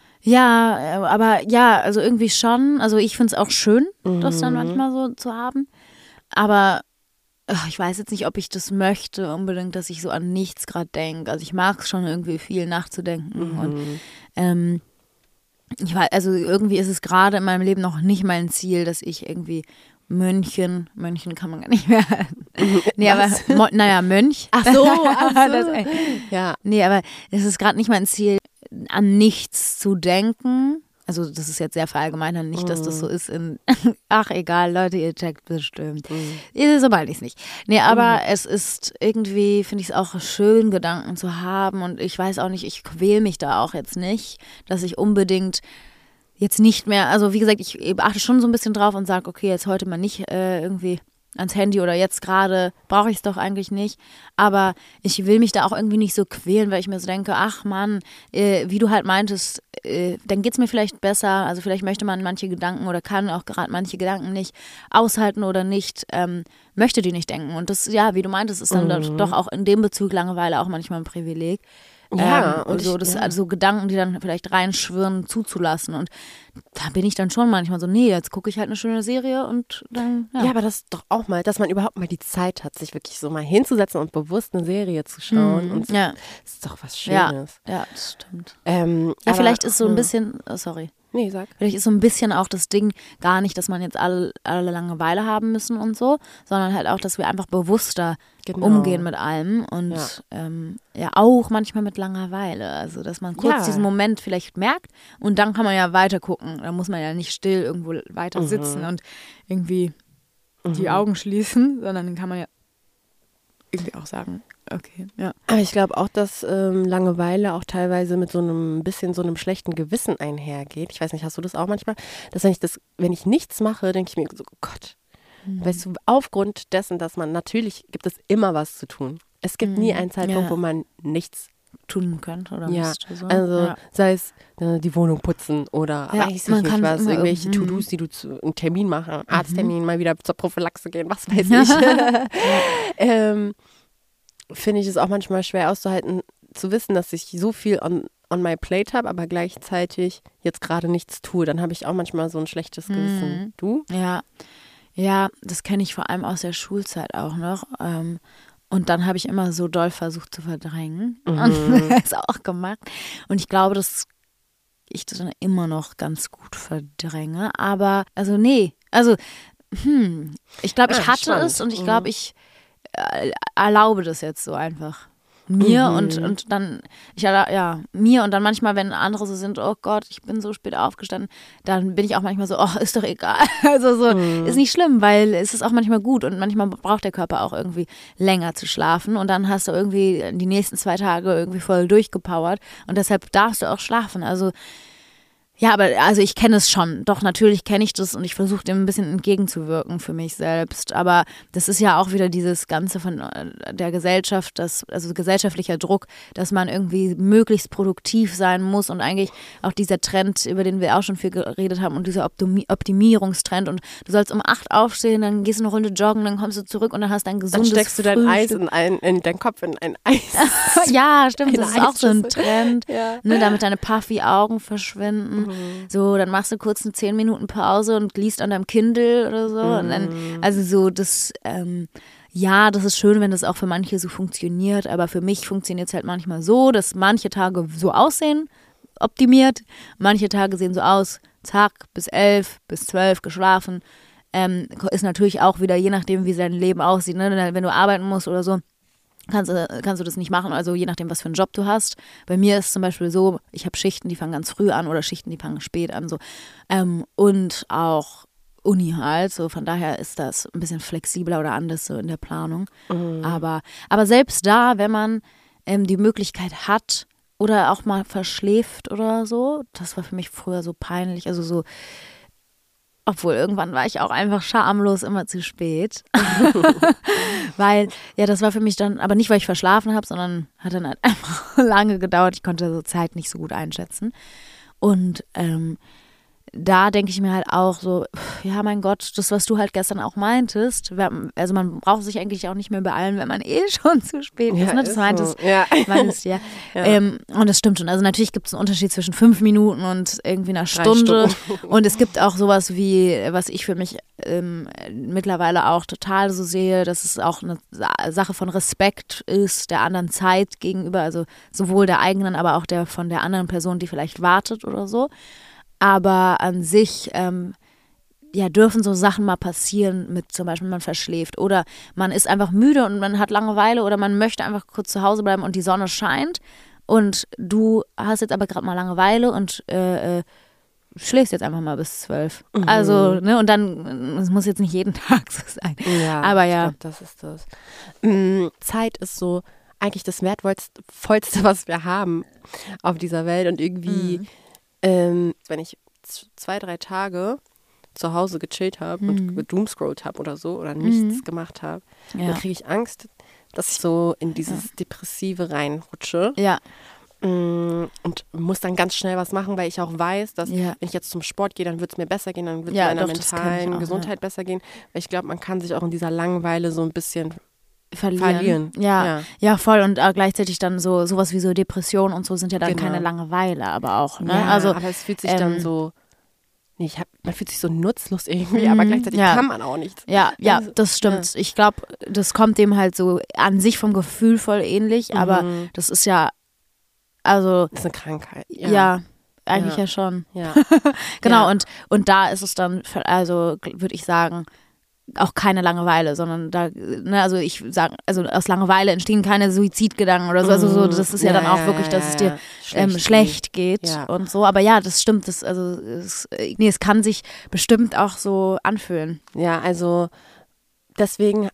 A: ja, aber ja, also irgendwie schon. Also ich finde es auch schön, mhm. das dann manchmal so zu haben. Aber ach, ich weiß jetzt nicht, ob ich das möchte unbedingt, dass ich so an nichts gerade denke. Also ich mag es schon irgendwie viel nachzudenken. Mhm. Und ähm, ich weiß, also irgendwie ist es gerade in meinem Leben noch nicht mein Ziel, dass ich irgendwie Mönchen, Mönchen kann man gar nicht mehr. Nee,
B: Was?
A: aber, mo, naja, Mönch.
B: Ach so, ach so.
A: das, ja. Nee, aber es ist gerade nicht mein Ziel, an nichts zu denken. Also das ist jetzt sehr verallgemeinert, nicht, dass das so ist in, ach egal, Leute, ihr checkt bestimmt. Mhm. So meine ich es nicht. Nee, aber mhm. es ist irgendwie, finde ich es auch schön, Gedanken zu haben und ich weiß auch nicht, ich quäle mich da auch jetzt nicht, dass ich unbedingt jetzt nicht mehr, also wie gesagt, ich achte schon so ein bisschen drauf und sage, okay, jetzt heute mal nicht äh, irgendwie ans Handy oder jetzt gerade brauche ich es doch eigentlich nicht, aber ich will mich da auch irgendwie nicht so quälen, weil ich mir so denke, ach Mann, äh, wie du halt meintest, äh, dann geht es mir vielleicht besser, also vielleicht möchte man manche Gedanken oder kann auch gerade manche Gedanken nicht aushalten oder nicht, ähm, möchte die nicht denken und das, ja, wie du meintest, ist dann mhm. doch auch in dem Bezug Langeweile auch manchmal ein Privileg.
B: Ja,
A: ähm, und so,
B: ich,
A: das,
B: ja.
A: also Gedanken, die dann vielleicht reinschwirren, zuzulassen. Und da bin ich dann schon manchmal so, nee, jetzt gucke ich halt eine schöne Serie und dann, ja.
B: Ja, aber das ist doch auch mal, dass man überhaupt mal die Zeit hat, sich wirklich so mal hinzusetzen und bewusst eine Serie zu schauen.
A: Mhm,
B: und so,
A: ja.
B: Das ist doch was Schönes.
A: Ja, ja, das stimmt.
B: Ähm,
A: ja,
B: aber,
A: vielleicht ist so ein
B: ja.
A: bisschen, oh, sorry.
B: Nee, sag.
A: Vielleicht ist so ein bisschen auch das Ding gar nicht, dass man jetzt alle, alle Langeweile haben müssen und so, sondern halt auch, dass wir einfach bewusster genau. umgehen mit allem und ja. Ähm, ja auch manchmal mit Langeweile. Also, dass man kurz ja. diesen Moment vielleicht merkt und dann kann man ja weiter gucken. Da muss man ja nicht still irgendwo weiter mhm. sitzen und irgendwie mhm. die Augen schließen, sondern dann kann man ja irgendwie auch sagen, okay, ja.
B: Aber ich glaube auch, dass ähm, Langeweile auch teilweise mit so einem bisschen so einem schlechten Gewissen einhergeht. Ich weiß nicht, hast du das auch manchmal? Dass wenn ich das, wenn ich nichts mache, denke ich mir so, oh Gott, mhm. weißt du, aufgrund dessen, dass man, natürlich gibt es immer was zu tun. Es gibt mhm. nie einen Zeitpunkt, ja. wo man nichts
A: tun könnte oder
B: ja,
A: müsste. So.
B: Also
A: ja.
B: sei es äh, die Wohnung putzen oder
A: ja,
B: weiß ich nicht was,
A: immer,
B: irgendwelche
A: mm.
B: To-Dos, die du zu einen Termin machen,
A: Mhm.
B: Arzttermin, mal wieder zur Prophylaxe gehen, was weiß ich. ähm, finde ich es auch manchmal schwer auszuhalten, zu wissen, dass ich so viel on, on my plate habe, aber gleichzeitig jetzt gerade nichts tue. Dann habe ich auch manchmal so ein schlechtes Gewissen.
A: Mhm.
B: Du?
A: Ja, ja, das kenne ich vor allem aus der Schulzeit auch noch. Ähm, und dann habe ich immer so doll versucht zu verdrängen mhm. und es auch gemacht. Und ich glaube, dass ich das dann immer noch ganz gut verdränge. Aber, also nee, also hm, ich glaube, ich
B: ah,
A: hatte
B: spannend.
A: es und ich glaube, ich äh, erlaube das jetzt so einfach. Mir mhm. und, und dann, ich ja, mir und dann manchmal, wenn andere so sind, oh Gott, ich bin so spät aufgestanden, dann bin ich auch manchmal so, oh, ist doch egal. Also so, mhm. ist nicht schlimm, weil es ist auch manchmal gut und manchmal braucht der Körper auch irgendwie länger zu schlafen und dann hast du irgendwie die nächsten zwei Tage irgendwie voll durchgepowert und deshalb darfst du auch schlafen. Also ja, aber also ich kenne es schon. Doch, natürlich kenne ich das und ich versuche dem ein bisschen entgegenzuwirken für mich selbst. Aber das ist ja auch wieder dieses Ganze von der Gesellschaft, das, also gesellschaftlicher Druck, dass man irgendwie möglichst produktiv sein muss und eigentlich auch dieser Trend, über den wir auch schon viel geredet haben und dieser Optimi- Optimierungstrend und du sollst um acht aufstehen, dann gehst du eine Runde joggen, dann kommst du zurück und dann hast du ein gesundes
B: Dann steckst du dein
A: Frühstück.
B: Eis in, ein, in dein Kopf in ein Eis.
A: Ja, stimmt, das ist auch so ein
B: Eisschüssel.
A: Trend,
B: Ja.
A: ne, damit deine puffy Augen verschwinden.
B: Mhm.
A: So, dann machst du kurz eine zehn Minuten Pause und liest an deinem Kindle oder so.
B: Mhm.
A: Und dann, also so, das, ähm, ja, das ist schön, wenn das auch für manche so funktioniert, aber für mich funktioniert es halt manchmal so, dass manche Tage so aussehen, optimiert, manche Tage sehen so aus, zack, bis elf, bis zwölf geschlafen. Ähm, ist natürlich auch wieder, je nachdem, wie dein Leben aussieht, ne? Wenn du arbeiten musst oder so, Kannst du, kannst du das nicht machen, also je nachdem, was für einen Job du hast. Bei mir ist es zum Beispiel so, ich habe Schichten, die fangen ganz früh an oder Schichten, die fangen spät an. So. Ähm, und auch Uni halt, so von daher ist das ein bisschen flexibler oder anders so in der Planung. Mhm. Aber, aber selbst da, wenn man ähm, die Möglichkeit hat oder auch mal verschläft oder so, das war für mich früher so peinlich, also so, obwohl, irgendwann war ich auch einfach schamlos immer zu spät. Weil, ja, das war für mich dann, aber nicht, weil ich verschlafen habe, sondern hat dann halt einfach lange gedauert. Ich konnte so Zeit nicht so gut einschätzen. Und ähm, da denke ich mir halt auch so, ja mein Gott, das, was du halt gestern auch meintest, also man braucht sich eigentlich auch nicht mehr beeilen, wenn man eh schon zu spät
B: Ja,
A: ist, ne? Das
B: ist
A: meintest,
B: so. Ja.
A: meintest ja.
B: Ja.
A: Ähm, und das stimmt schon, also natürlich gibt es einen Unterschied zwischen fünf Minuten und irgendwie einer
B: Drei
A: Stunde
B: Stunden.
A: und es gibt auch sowas wie, was ich für mich ähm, mittlerweile auch total so sehe, dass es auch eine Sache von Respekt ist, der anderen Zeit gegenüber, also sowohl der eigenen, aber auch der von der anderen Person, die vielleicht wartet oder so. Aber an sich ähm, ja, dürfen so Sachen mal passieren, mit zum Beispiel man verschläft oder man ist einfach müde und man hat Langeweile oder man möchte einfach kurz zu Hause bleiben und die Sonne scheint und du hast jetzt aber gerade mal Langeweile und äh, äh, schläfst jetzt einfach mal bis zwölf. Mhm. Also, ne, und dann, es muss jetzt nicht jeden Tag so sein.
B: Ja,
A: aber ja.
B: Ich glaub, das ist das. Mhm, Zeit ist so eigentlich das Wertvollste, was wir haben auf dieser Welt und irgendwie mhm. Ähm, wenn ich z- zwei, drei Tage zu Hause gechillt habe
A: mhm.
B: und gedoomscrollt habe oder so oder nichts mhm. gemacht habe, ja. dann kriege ich Angst, dass ich so in dieses ja. Depressive reinrutsche.
A: Ja.
B: Mm, und muss dann ganz schnell was machen, weil ich auch weiß, dass
A: ja.
B: wenn ich jetzt zum Sport gehe, dann wird es mir besser gehen, dann wird es
A: ja,
B: meiner
A: doch,
B: mentalen
A: auch,
B: Gesundheit
A: ja.
B: besser gehen. Weil ich glaube, man kann sich auch in dieser Langeweile so ein bisschen
A: Verlieren.
B: Verlieren.
A: Ja,
B: ja,
A: ja, voll. Und äh, gleichzeitig dann so sowas wie so Depressionen und so sind ja dann
B: genau.
A: keine Langeweile, aber auch. Ne?
B: Ja,
A: also,
B: aber es fühlt sich
A: ähm,
B: dann so, nee, ich hab, man fühlt sich so nutzlos irgendwie,
A: mhm,
B: aber gleichzeitig
A: ja.
B: kann man auch nichts.
A: Ja, ja,
B: Also,
A: das stimmt.
B: ja.
A: Ich glaube, das kommt dem halt so an sich vom Gefühl voll ähnlich,
B: Mhm.
A: aber das ist ja, also.
B: Das ist eine Krankheit. Ja,
A: ja eigentlich
B: ja.
A: ja schon.
B: Ja.
A: genau,
B: ja.
A: und, und da ist es dann, also würde ich sagen, auch keine Langeweile, sondern da, ne, also ich sage, also aus Langeweile entstehen keine Suizidgedanken oder so, also so, das ist ja, ja dann auch ja, wirklich, dass ja, es dir schlecht, ähm, schlecht geht, geht
B: ja.
A: und so, aber ja, das stimmt, das, also es, nee, es kann sich bestimmt auch so anfühlen.
B: Ja, also deswegen,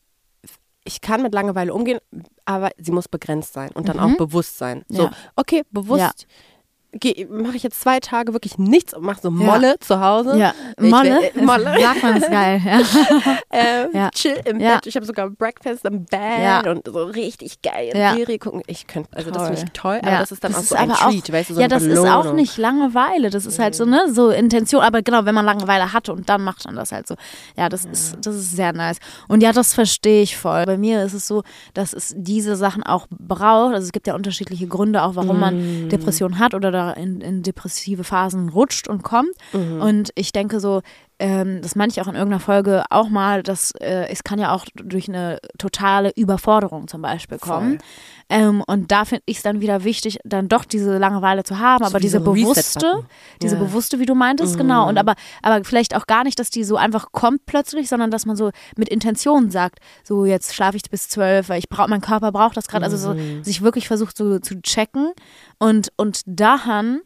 B: ich kann mit Langeweile umgehen, aber sie muss begrenzt sein und dann mhm. auch bewusst sein. So,
A: ja.
B: okay, bewusst mache ich jetzt zwei Tage wirklich nichts und mache so Molle ja. zu Hause.
A: Ja, Molle?
B: Ich, äh, Molle.
A: Sagt man, ist geil. Ja.
B: ähm,
A: ja.
B: Chill im
A: ja.
B: Bett. Ich habe sogar Breakfast im Bett
A: ja.
B: und so richtig geil
A: ja.
B: Serie gucken. Ich könnte, also toll. Das finde ich toll, aber
A: ja.
B: das ist dann
A: das
B: auch so
A: ist
B: ein
A: aber
B: Treat,
A: auch,
B: weißt du, so
A: ja,
B: eine
A: das
B: Belohnung.
A: ist auch nicht Langeweile, das ist halt so, ne, so Intention, aber genau, wenn man Langeweile hat und dann macht man das halt so. Ja, das ja. ist, das ist sehr nice. Und ja, das verstehe ich voll. Bei mir ist es so, dass es diese Sachen auch braucht, also es gibt ja unterschiedliche Gründe auch, warum mm. man Depressionen hat oder da in, in depressive Phasen rutscht und kommt. Mhm. Und ich denke so, ähm, das meinte ich auch in irgendeiner Folge auch mal, dass äh, es kann ja auch durch eine totale Überforderung zum Beispiel kommen. Ähm, und da finde ich es dann wieder wichtig, dann doch diese Langeweile zu haben, aber diese
B: so
A: bewusste, diese ja. bewusste, wie du meintest, mhm. genau. Und aber, aber vielleicht auch gar nicht, dass die so einfach kommt plötzlich, sondern dass man so mit Intention sagt, so jetzt schlafe ich bis zwölf, weil ich brauche, mein Körper braucht das gerade, mhm. also so sich wirklich versucht so zu checken und, und daran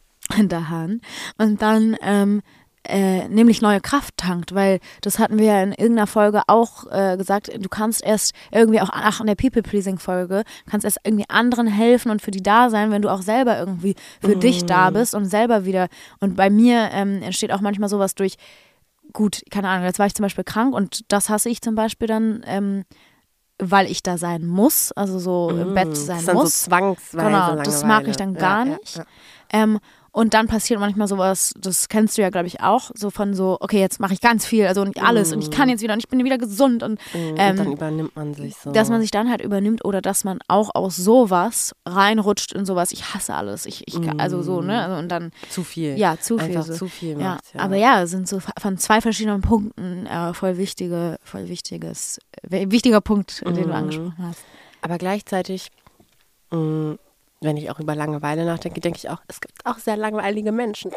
A: daran und dann ähm, äh, nämlich neue Kraft tankt, weil das hatten wir ja in irgendeiner Folge auch äh, gesagt, du kannst erst irgendwie auch, ach in der People-Pleasing-Folge, kannst erst irgendwie anderen helfen und für die da sein, wenn du auch selber irgendwie für mm. dich da bist und selber wieder, und bei mir ähm, entsteht auch manchmal sowas durch, gut, keine Ahnung, jetzt war ich zum Beispiel krank und das hasse ich zum Beispiel dann, ähm, weil ich da sein muss, also so mm. im Bett sein
B: das ist dann
A: muss.
B: So zwangsweise
A: genau,
B: Langeweile.
A: Das mag ich dann gar
B: ja,
A: nicht.
B: Ja, ja.
A: Ähm, Und dann passiert manchmal sowas, das kennst du ja, glaube ich, auch, so von so, okay, jetzt mache ich ganz viel, also nicht alles mm. und ich kann jetzt wieder und ich bin wieder gesund. Und,
B: mm,
A: ähm,
B: und dann übernimmt man sich so.
A: Dass man sich dann halt übernimmt oder dass man auch aus sowas reinrutscht in sowas, ich hasse alles, ich, ich mm. also so, ne, also und dann.
B: Zu viel.
A: Ja, zu viel.
B: Einfach
A: so.
B: zu viel
A: ja.
B: macht, ja.
A: Aber ja, es sind so von zwei verschiedenen Punkten äh, voll wichtige, voll wichtiges, äh, wichtiger Punkt, mm. den du angesprochen hast.
B: Aber gleichzeitig, mh, wenn ich auch über Langeweile nachdenke, denke ich auch, es gibt auch sehr langweilige Menschen.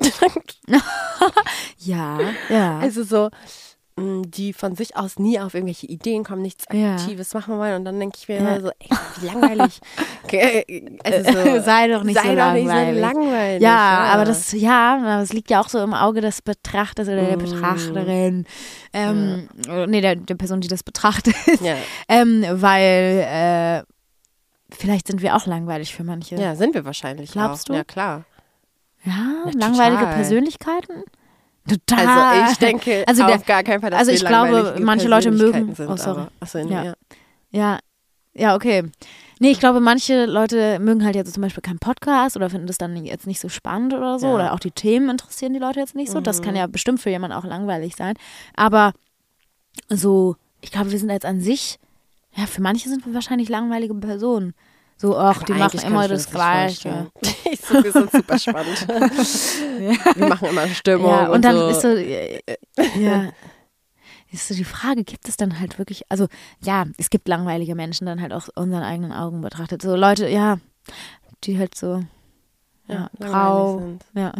A: ja, ja.
B: Also so, die von sich aus nie auf irgendwelche Ideen kommen, nichts Aktives ja. machen wollen. Und dann denke ich mir ja. immer so, ey, wie langweilig.
A: Also so, sei doch nicht,
B: sei
A: so,
B: doch
A: langweilig.
B: nicht so langweilig.
A: Ja,
B: ja,
A: aber das, ja, das liegt ja auch so im Auge des Betrachters oder der mm. Betrachterin. Ähm, ja. Nee, der, der Person, die das betrachtet.
B: Ja.
A: ähm, weil, äh, vielleicht sind wir auch langweilig für manche.
B: Ja, sind wir wahrscheinlich.
A: Glaubst
B: auch.
A: du?
B: Ja, klar.
A: Ja,
B: ja
A: langweilige
B: total.
A: Persönlichkeiten? Total.
B: Also ich denke
A: also der,
B: auf gar keinen Fall, dass
A: also
B: wir
A: ich glaube, manche Leute mögen.
B: Sind,
A: oh, sorry.
B: aber, achso,
A: ja.
B: ja.
A: ja, ja, okay. Nee, ich glaube, manche Leute mögen halt jetzt zum Beispiel keinen Podcast oder finden das dann jetzt nicht so spannend oder so.
B: Ja.
A: Oder auch die Themen interessieren die Leute jetzt nicht so.
B: Mhm.
A: Das kann ja bestimmt für jemanden auch langweilig sein. Aber so, ich glaube, wir sind jetzt an sich, ja, für manche sind wir wahrscheinlich langweilige Personen. So, ach, die machen immer das Gleiche.
B: Ich so, wir sind super spannend. Ja. Wir machen immer Stimmung.
A: Ja, und,
B: und
A: dann
B: so.
A: ist so, äh, ja. Ist so die Frage, gibt es dann halt wirklich, also ja, es gibt langweilige Menschen, dann halt aus unseren eigenen Augen betrachtet. So Leute, ja, die halt so, ja,
B: ja
A: grau,
B: sind.
A: ja,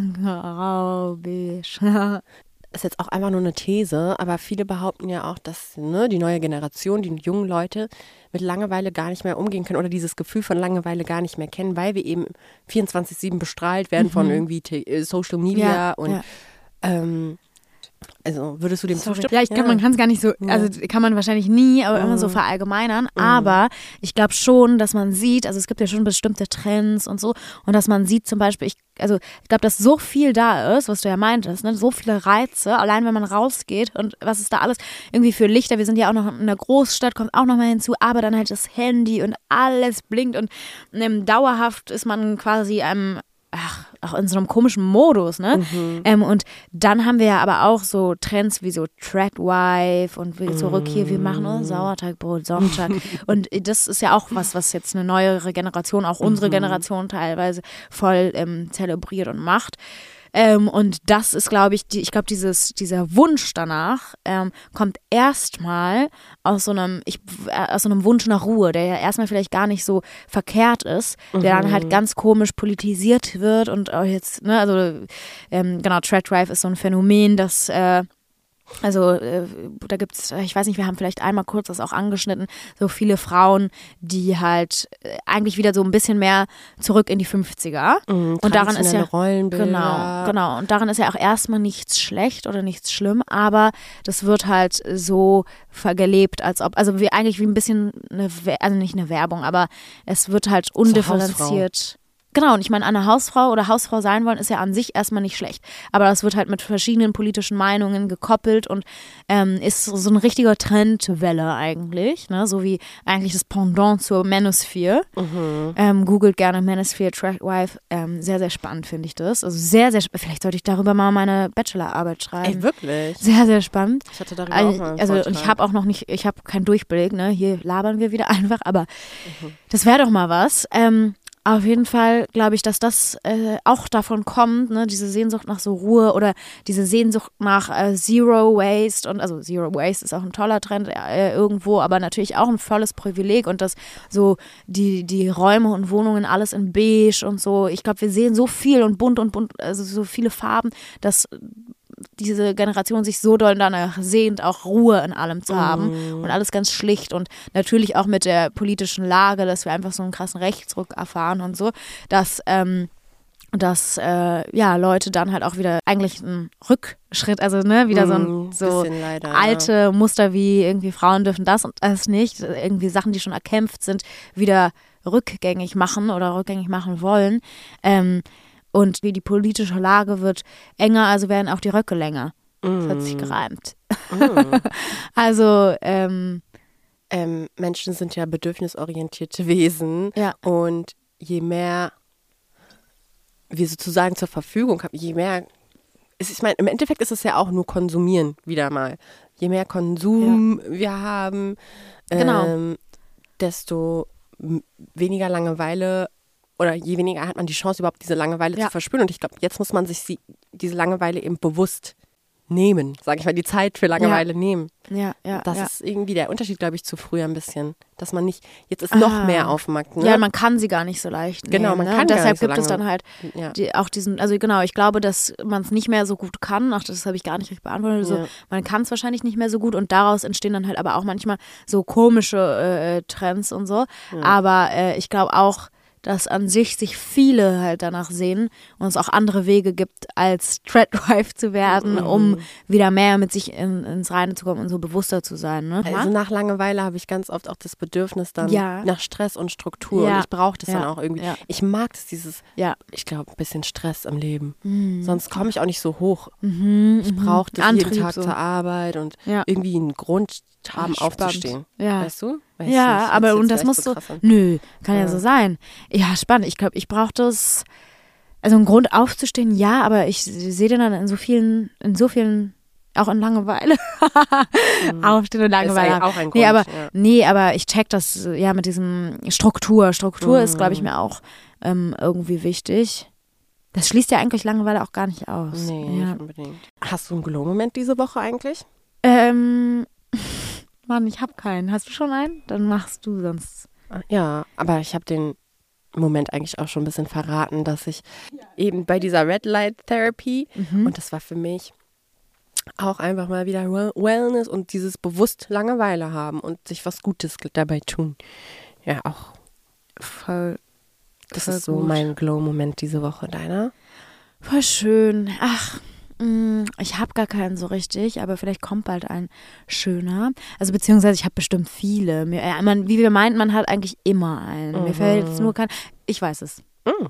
A: grau, beige.
B: Ist jetzt auch einfach nur eine These, aber viele behaupten ja auch, dass ne, die neue Generation, die jungen Leute mit Langeweile gar nicht mehr umgehen können oder dieses Gefühl von Langeweile gar nicht mehr kennen, weil wir eben vierundzwanzig sieben bestrahlt werden mhm. von irgendwie T- Social Media
A: ja,
B: und
A: ja.
B: Ähm, also würdest du dem
A: Sorry.
B: zustimmen?
A: Ja, ich kann, ja. man kann es gar nicht so, also kann man wahrscheinlich nie, aber
B: mhm.
A: immer so verallgemeinern.
B: Mhm.
A: Aber ich glaube schon, dass man sieht, also es gibt ja schon bestimmte Trends und so, und dass man sieht zum Beispiel, ich, also ich glaube, dass so viel da ist, was du ja meintest, ne? So viele Reize, allein wenn man rausgeht und was ist da alles irgendwie für Lichter. Wir sind ja auch noch in einer Großstadt, kommt auch noch mal hinzu, aber dann halt das Handy und alles blinkt und ähm, dauerhaft ist man quasi einem Ach, auch in so einem komischen Modus, ne? Mhm. Ähm, und dann haben wir ja aber auch so Trends wie so Threadwife und wir zurück hier, wir machen nur Sauerteigbrot, Sonntag. Und das ist ja auch was, was jetzt eine neuere Generation, auch unsere mhm. Generation teilweise voll ähm, zelebriert und macht. Ähm, und das ist, glaube ich, die, ich glaube, dieses, dieser Wunsch danach ähm, kommt erstmal aus so einem, ich, äh, aus so einem Wunsch nach Ruhe, der ja erstmal vielleicht gar nicht so verkehrt ist, mhm. der dann halt ganz komisch politisiert wird und auch jetzt, ne, also ähm, genau, Threadwife ist so ein Phänomen, das äh, Also äh, da gibt's, ich weiß nicht, wir haben vielleicht einmal kurz das auch angeschnitten, so viele Frauen, die halt äh, eigentlich wieder so ein bisschen mehr zurück in die fünfziger.
B: Mhm,
A: und daran ist ja
B: Rollenbilder.
A: Genau, genau. Und daran ist ja auch erstmal nichts schlecht oder nichts schlimm, aber das wird halt so gelebt, als ob, also wie eigentlich wie ein bisschen eine, also nicht eine Werbung, aber es wird halt undifferenziert. Genau, und ich meine, eine Hausfrau oder Hausfrau sein wollen, ist ja an sich erstmal nicht schlecht. Aber das wird halt mit verschiedenen politischen Meinungen gekoppelt und ähm, ist so, so eine richtige Trendwelle eigentlich, ne? So wie eigentlich das Pendant zur Manosphere. Mhm. Ähm, googelt gerne Manosphere, Threadwife. Ähm, sehr, sehr spannend finde ich das. Also sehr, sehr spannend. Vielleicht sollte ich darüber mal meine Bachelorarbeit schreiben.
B: Ey, wirklich?
A: Sehr, sehr spannend.
B: Ich hatte darüber
A: also,
B: auch mal einen
A: Also
B: Vortrag.
A: und ich habe auch noch nicht, ich habe keinen Durchblick, ne? Hier labern wir wieder einfach, aber mhm. das wäre doch mal was. Ähm, Auf jeden Fall glaube ich, dass das äh, auch davon kommt, ne, diese Sehnsucht nach so Ruhe oder diese Sehnsucht nach äh, Zero Waste und also Zero Waste ist auch ein toller Trend äh, irgendwo, aber natürlich auch ein volles Privileg und dass so die, die Räume und Wohnungen alles in beige und so. Ich glaube, wir sehen so viel und bunt und bunt, also so viele Farben, dass diese Generation sich so doll danach sehnt, auch Ruhe in allem zu haben mm. und alles ganz schlicht und natürlich auch mit der politischen Lage, dass wir einfach so einen krassen Rechtsruck erfahren und so, dass, ähm, dass äh, ja, Leute dann halt auch wieder eigentlich einen Rückschritt, also ne, wieder so, ein, so
B: leider,
A: alte
B: ja.
A: Muster wie irgendwie Frauen dürfen das und das nicht, irgendwie Sachen, die schon erkämpft sind, wieder rückgängig machen oder rückgängig machen wollen. Ähm, Und wie die politische Lage wird enger, also werden auch die Röcke länger. Das
B: Mm.
A: hat sich gereimt.
B: Mm.
A: Also, ähm,
B: ähm, Menschen sind ja bedürfnisorientierte Wesen.
A: Ja.
B: Und je mehr wir sozusagen zur Verfügung haben, je mehr, ist, ich meine, im Endeffekt ist es ja auch nur konsumieren, wieder mal. Je mehr Konsum ja. wir haben,
A: genau.
B: ähm, desto weniger Langeweile oder je weniger hat man die Chance, überhaupt diese Langeweile ja. zu verspüren. Und ich glaube, jetzt muss man sich sie, diese Langeweile eben bewusst nehmen, sage ich mal, die Zeit für Langeweile
A: ja.
B: nehmen.
A: Ja, ja,
B: das
A: ja.
B: ist irgendwie der Unterschied, glaube ich, zu früher ein bisschen. Dass man nicht, jetzt ist noch
A: ah.
B: mehr auf dem Markt. Ne?
A: Ja, man kann sie gar nicht so leicht nehmen.
B: Genau, man
A: ne?
B: kann
A: Und
B: gar
A: deshalb
B: nicht so
A: gibt es
B: lange.
A: dann halt
B: Ja.
A: die, auch diesen, also genau, ich glaube, dass man es nicht mehr so gut kann. Ach, das habe ich gar nicht richtig beantwortet. So,
B: Ja.
A: man kann es wahrscheinlich nicht mehr so gut und daraus entstehen dann halt aber auch manchmal so komische äh, Trends und so.
B: Ja.
A: Aber äh, ich glaube auch, dass an sich sich viele halt danach sehen und es auch andere Wege gibt, als Threadwife zu werden,
B: Mhm.
A: um wieder mehr mit sich in, ins Reine zu kommen und so bewusster zu sein. Ne?
B: Also nach Langeweile habe ich ganz oft auch das Bedürfnis dann
A: Ja.
B: nach Stress und Struktur.
A: Ja.
B: Und ich brauche das
A: Ja.
B: dann auch irgendwie.
A: Ja.
B: Ich mag das, dieses,
A: Ja.
B: ich glaube, ein bisschen Stress im Leben.
A: Mhm.
B: Sonst komme ich auch nicht so hoch.
A: Mhm,
B: Ich
A: mhm.
B: brauche das
A: Antrieb
B: jeden Tag
A: so.
B: zur Arbeit und
A: Ja.
B: irgendwie einen Grund haben,
A: Ach, spannend.
B: aufzustehen.
A: Ja.
B: Weißt du? Weiß
A: ja,
B: nicht,
A: aber
B: jetzt
A: und das
B: vielleicht
A: musst
B: so
A: du,
B: krass an.
A: nö, kann ja.
B: Ja.
A: so sein. Ja, spannend. Ich glaube, ich brauche das, also einen Grund aufzustehen, ja, aber ich sehe den dann in so vielen, in so vielen, auch in Langeweile.
B: Mhm.
A: Aufstehen und Langeweile.
B: Ist auch ein Grund,
A: nee, aber,
B: ja.
A: nee, aber ich check das ja mit diesem Struktur. Struktur
B: Mhm.
A: ist, glaube ich, mir auch ähm, irgendwie wichtig. Das schließt ja eigentlich Langeweile auch gar nicht aus.
B: Nee,
A: ja.
B: nicht unbedingt. Hast du einen Glow-Moment diese Woche eigentlich?
A: Ähm, Mann, ich habe keinen. Hast du schon einen? Dann machst du sonst.
B: Ja, aber ich habe den Moment eigentlich auch schon ein bisschen verraten, dass ich eben bei dieser Red Light Therapy
A: Mhm.
B: und das war für mich auch einfach mal wieder Well- Wellness und dieses bewusst Langeweile haben und sich was Gutes dabei tun. Ja, auch
A: Voll,
B: das
A: voll
B: ist so
A: gut.
B: mein Glow-Moment diese Woche. Deiner?
A: Voll schön. Ach, mh, ich habe gar keinen so richtig, aber vielleicht kommt bald ein schöner. Also beziehungsweise ich habe bestimmt viele. Mir, äh, man, wie wir meinten, man hat eigentlich immer einen. Mir
B: Mhm.
A: fällt jetzt nur kein. Ich weiß es.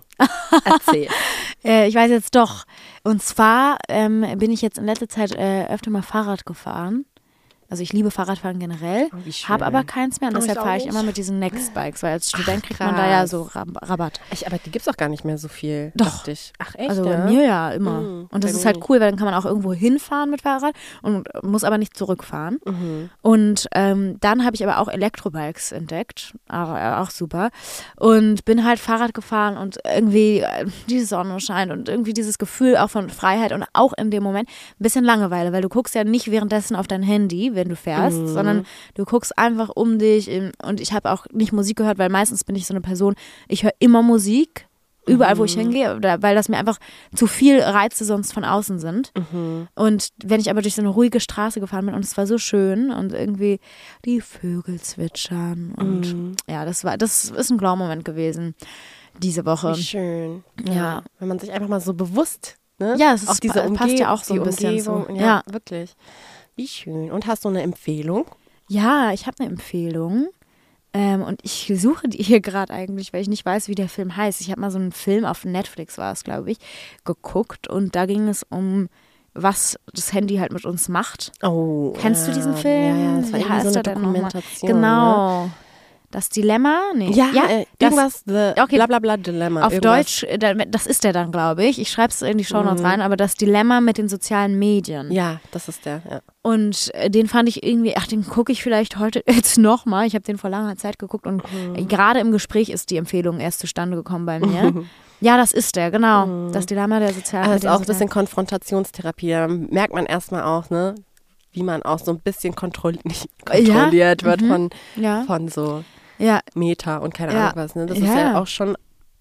B: Erzähl.
A: Äh, ich weiß jetzt doch. Und zwar ähm, bin ich jetzt in letzter Zeit äh, öfter mal Fahrrad gefahren. Also ich liebe Fahrradfahren generell,
B: Oh, wie schön.
A: habe aber keins mehr und
B: Oh,
A: deshalb
B: ich auch
A: fahre ich
B: nicht.
A: immer mit diesen Nextbikes, weil als Student
B: Ach,
A: kriegt man da ja
B: krass.
A: so Rab- Rabatt.
B: Ich, aber die gibt es auch gar nicht mehr so viel,
A: Doch.
B: dachte ich. Ach echt,
A: Also
B: ja?
A: bei mir ja immer.
B: Mhm,
A: und das
B: bei
A: ist
B: mir
A: halt
B: nicht.
A: cool, weil dann kann man auch irgendwo hinfahren mit Fahrrad und muss aber nicht zurückfahren.
B: Mhm.
A: Und ähm, dann habe ich aber auch Elektrobikes entdeckt, auch, äh, auch super. Und bin halt Fahrrad gefahren und irgendwie äh, die Sonne scheint und irgendwie dieses Gefühl auch von Freiheit und auch in dem Moment ein bisschen Langeweile, weil du guckst ja nicht währenddessen auf dein Handy, wenn du fährst,
B: Mhm.
A: sondern du guckst einfach um dich im, und ich habe auch nicht Musik gehört, weil meistens bin ich so eine Person, ich höre immer Musik, überall wo ich hingehe, oder, weil das mir einfach zu viel Reize sonst von außen sind.
B: Mhm.
A: Und wenn ich aber durch so eine ruhige Straße gefahren bin und es war so schön und irgendwie die Vögel zwitschern und
B: Mhm.
A: ja, das war, das ist ein Glow-Moment gewesen diese Woche.
B: Wie schön.
A: Ja.
B: Wenn man sich einfach mal so bewusst, ne?
A: Ja, es ist,
B: auch diese
A: pa- passt ja
B: Umge-
A: auch so
B: die
A: ein bisschen zu.
B: Umgebung. Ja,
A: Ja.
B: wirklich. Wie schön. Und hast du eine Empfehlung?
A: Ja, ich habe eine Empfehlung. Ähm, und ich suche die hier gerade eigentlich, weil ich nicht weiß, wie der Film heißt. Ich habe mal so einen Film auf Netflix, war es, glaube ich, geguckt. Und da ging es um, was das Handy halt mit uns macht.
B: Oh.
A: Kennst du
B: ja.
A: diesen Film?
B: Ja, ja, das war
A: Wie
B: irgendwie
A: heißt
B: so eine
A: er denn nochmal?
B: Dokumentation. Ne?
A: Genau. Das Dilemma? Nee.
B: Ja,
A: ja
B: äh,
A: das,
B: irgendwas, the
A: okay.
B: blablabla Dilemma.
A: auf
B: irgendwas.
A: Deutsch, äh, da- das ist der dann, glaube ich. Ich schreibe es in die Shownotes
B: Mhm.
A: rein, aber das Dilemma mit den sozialen Medien.
B: Ja, das ist der, ja.
A: Und äh, den fand ich irgendwie, ach, den gucke ich vielleicht heute jetzt nochmal. Ich habe den vor langer Zeit geguckt und
B: Mhm.
A: äh, gerade im Gespräch ist die Empfehlung erst zustande gekommen bei mir. Ja, das ist der, genau.
B: Mhm.
A: Das Dilemma der sozialen
B: Aber
A: mit
B: es ist
A: den
B: auch ein bisschen
A: sozialen-
B: Konfrontationstherapie. Da merkt man erstmal auch, ne, wie man auch so ein bisschen kontroll nicht kontrolliert wird
A: mhm.
B: von,
A: Ja,
B: von so
A: ja,
B: Meta und keine
A: Ja.
B: Ahnung was. Ne? Das ist
A: Ja.
B: ja auch schon,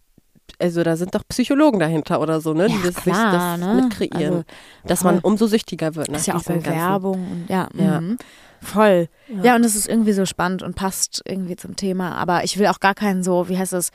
B: also da sind doch Psychologen dahinter oder so, ne, die
A: Ja,
B: das,
A: klar,
B: sich das
A: ne?
B: mitkreieren.
A: Also,
B: dass
A: voll.
B: man umso süchtiger wird.
A: ist
B: nach
A: ja auch bei
B: diesem ganzen-
A: Werbung und ja,
B: Ja.
A: mhm. voll.
B: Ja.
A: Ja. und das ist irgendwie so spannend und passt irgendwie zum Thema. Aber ich will auch gar kein so, wie heißt das,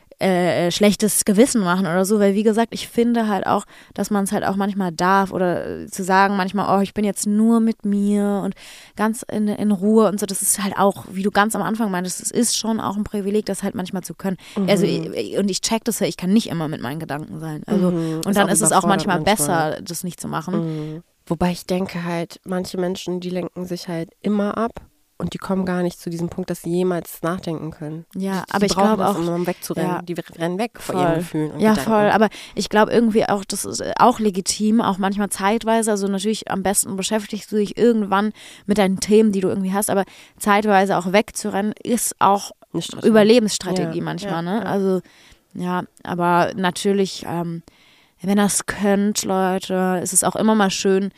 A: äh, schlechtes Gewissen machen oder so, weil wie gesagt, ich finde halt auch, dass man es halt auch manchmal darf oder äh, zu sagen manchmal, oh, ich bin jetzt nur mit mir und ganz in, in Ruhe und so, das ist halt auch, wie du ganz am Anfang meintest, es ist schon auch ein Privileg, das halt manchmal zu können.
B: Mhm.
A: Also ich, und ich check das ja, ich kann nicht immer mit meinen Gedanken sein. Also
B: Mhm.
A: und
B: Ist
A: dann
B: auch
A: ist es auch
B: überfordert
A: manchmal,
B: manchmal.
A: besser, das nicht zu machen.
B: Mhm. Wobei ich denke halt, manche Menschen, die lenken sich halt immer ab und die kommen gar nicht zu diesem Punkt, dass sie jemals nachdenken können.
A: Ja,
B: die,
A: aber
B: die
A: ich
B: brauchen
A: glaube
B: das,
A: auch,
B: um wegzurennen.
A: ja.
B: Die rennen weg vor
A: Voll.
B: ihren Gefühlen und
A: Ja,
B: Gedanken.
A: voll. Aber ich glaube irgendwie auch, das ist auch legitim, auch manchmal zeitweise. Also natürlich am besten beschäftigst du dich irgendwann mit deinen Themen, die du irgendwie hast, aber zeitweise auch wegzurennen ist auch
B: Eine Strategie.
A: Überlebensstrategie
B: Ja,
A: manchmal.
B: ja,
A: Ne?
B: ja.
A: Also ja, aber natürlich, ähm, wenn ihr es könnt, Leute, ist es auch immer mal schön,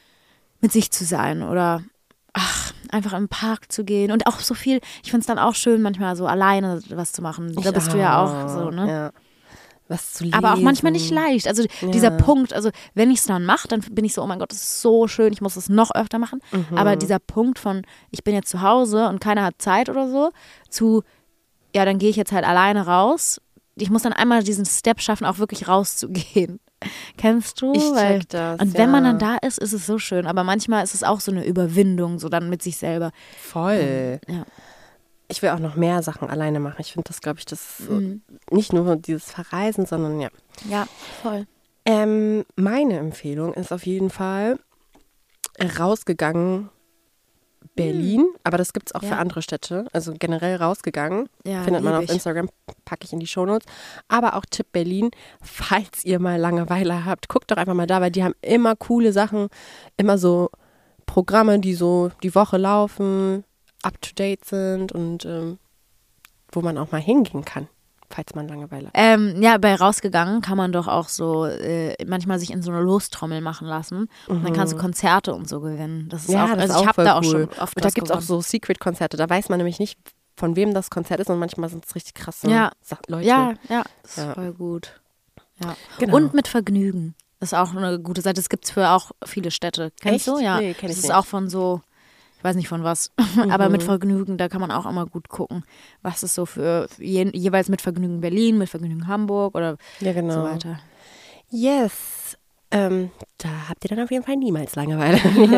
A: mit sich zu sein oder ach, einfach im Park zu gehen und auch so viel, ich finde es dann auch schön, manchmal so alleine was zu machen. Da
B: Ich
A: bist du ja auch so, ne?
B: Ja. Was zu lesen.
A: Aber auch manchmal nicht leicht. Also dieser
B: Ja.
A: Punkt, also wenn ich es dann mache, dann bin ich so, oh mein Gott, das ist so schön, ich muss es noch öfter machen.
B: Mhm.
A: Aber dieser Punkt von, ich bin jetzt zu Hause und keiner hat Zeit oder so, zu, ja, dann gehe ich jetzt halt alleine raus. Ich muss dann einmal diesen Step schaffen, auch wirklich rauszugehen. Kennst du?
B: Ich check
A: Weil,
B: das,
A: und wenn man
B: ja.
A: dann da ist, ist es so schön. Aber manchmal ist es auch so eine Überwindung, so dann mit sich selber.
B: Voll.
A: Ja.
B: Ich will auch noch mehr Sachen alleine machen. Ich finde das, glaube ich, das ist
A: Mhm.
B: nicht nur dieses Verreisen, sondern ja.
A: Ja, voll.
B: Ähm, meine Empfehlung ist auf jeden Fall rausgegangen Berlin, aber das gibt es auch
A: Ja.
B: für andere Städte. Also generell rausgegangen.
A: Ja,
B: Findet man
A: lieb
B: auf
A: ich.
B: Instagram, packe ich in die Shownotes. Aber auch Tipp Berlin, falls ihr mal Langeweile habt, guckt doch einfach mal da, weil die haben immer coole Sachen, immer so Programme, die so die Woche laufen, up to date sind und ähm, wo man auch mal hingehen kann, falls man Langeweile hat.
A: Ähm, ja, bei rausgegangen kann man doch auch so äh, manchmal sich in so eine Lostrommel machen lassen. Und dann kannst du Konzerte und so gewinnen. Das ist
B: Ja,
A: auch,
B: das
A: also
B: ist
A: ich
B: auch
A: habe
B: voll
A: da auch
B: cool.
A: schon oft
B: Und da
A: was
B: gibt es auch
A: gewonnen.
B: so Secret-Konzerte, da weiß man nämlich nicht, von wem das Konzert ist und manchmal sind es richtig krasse
A: Ja.
B: Sa- Leute.
A: Ja, ja, das ist
B: Ja.
A: voll gut. Ja.
B: Genau.
A: Und mit Vergnügen. Das ist auch eine gute Seite. Das gibt es für auch viele Städte. Kennst
B: Echt?
A: du? Ja.
B: Nee, kenn ich
A: das ist
B: nicht.
A: auch von so, ich weiß nicht von was, aber mit Vergnügen, da kann man auch immer gut gucken, was ist so für je, jeweils mit Vergnügen Berlin, mit Vergnügen Hamburg oder
B: Ja, genau.
A: so weiter.
B: Yes. Ähm, da habt ihr dann auf jeden Fall niemals Langeweile.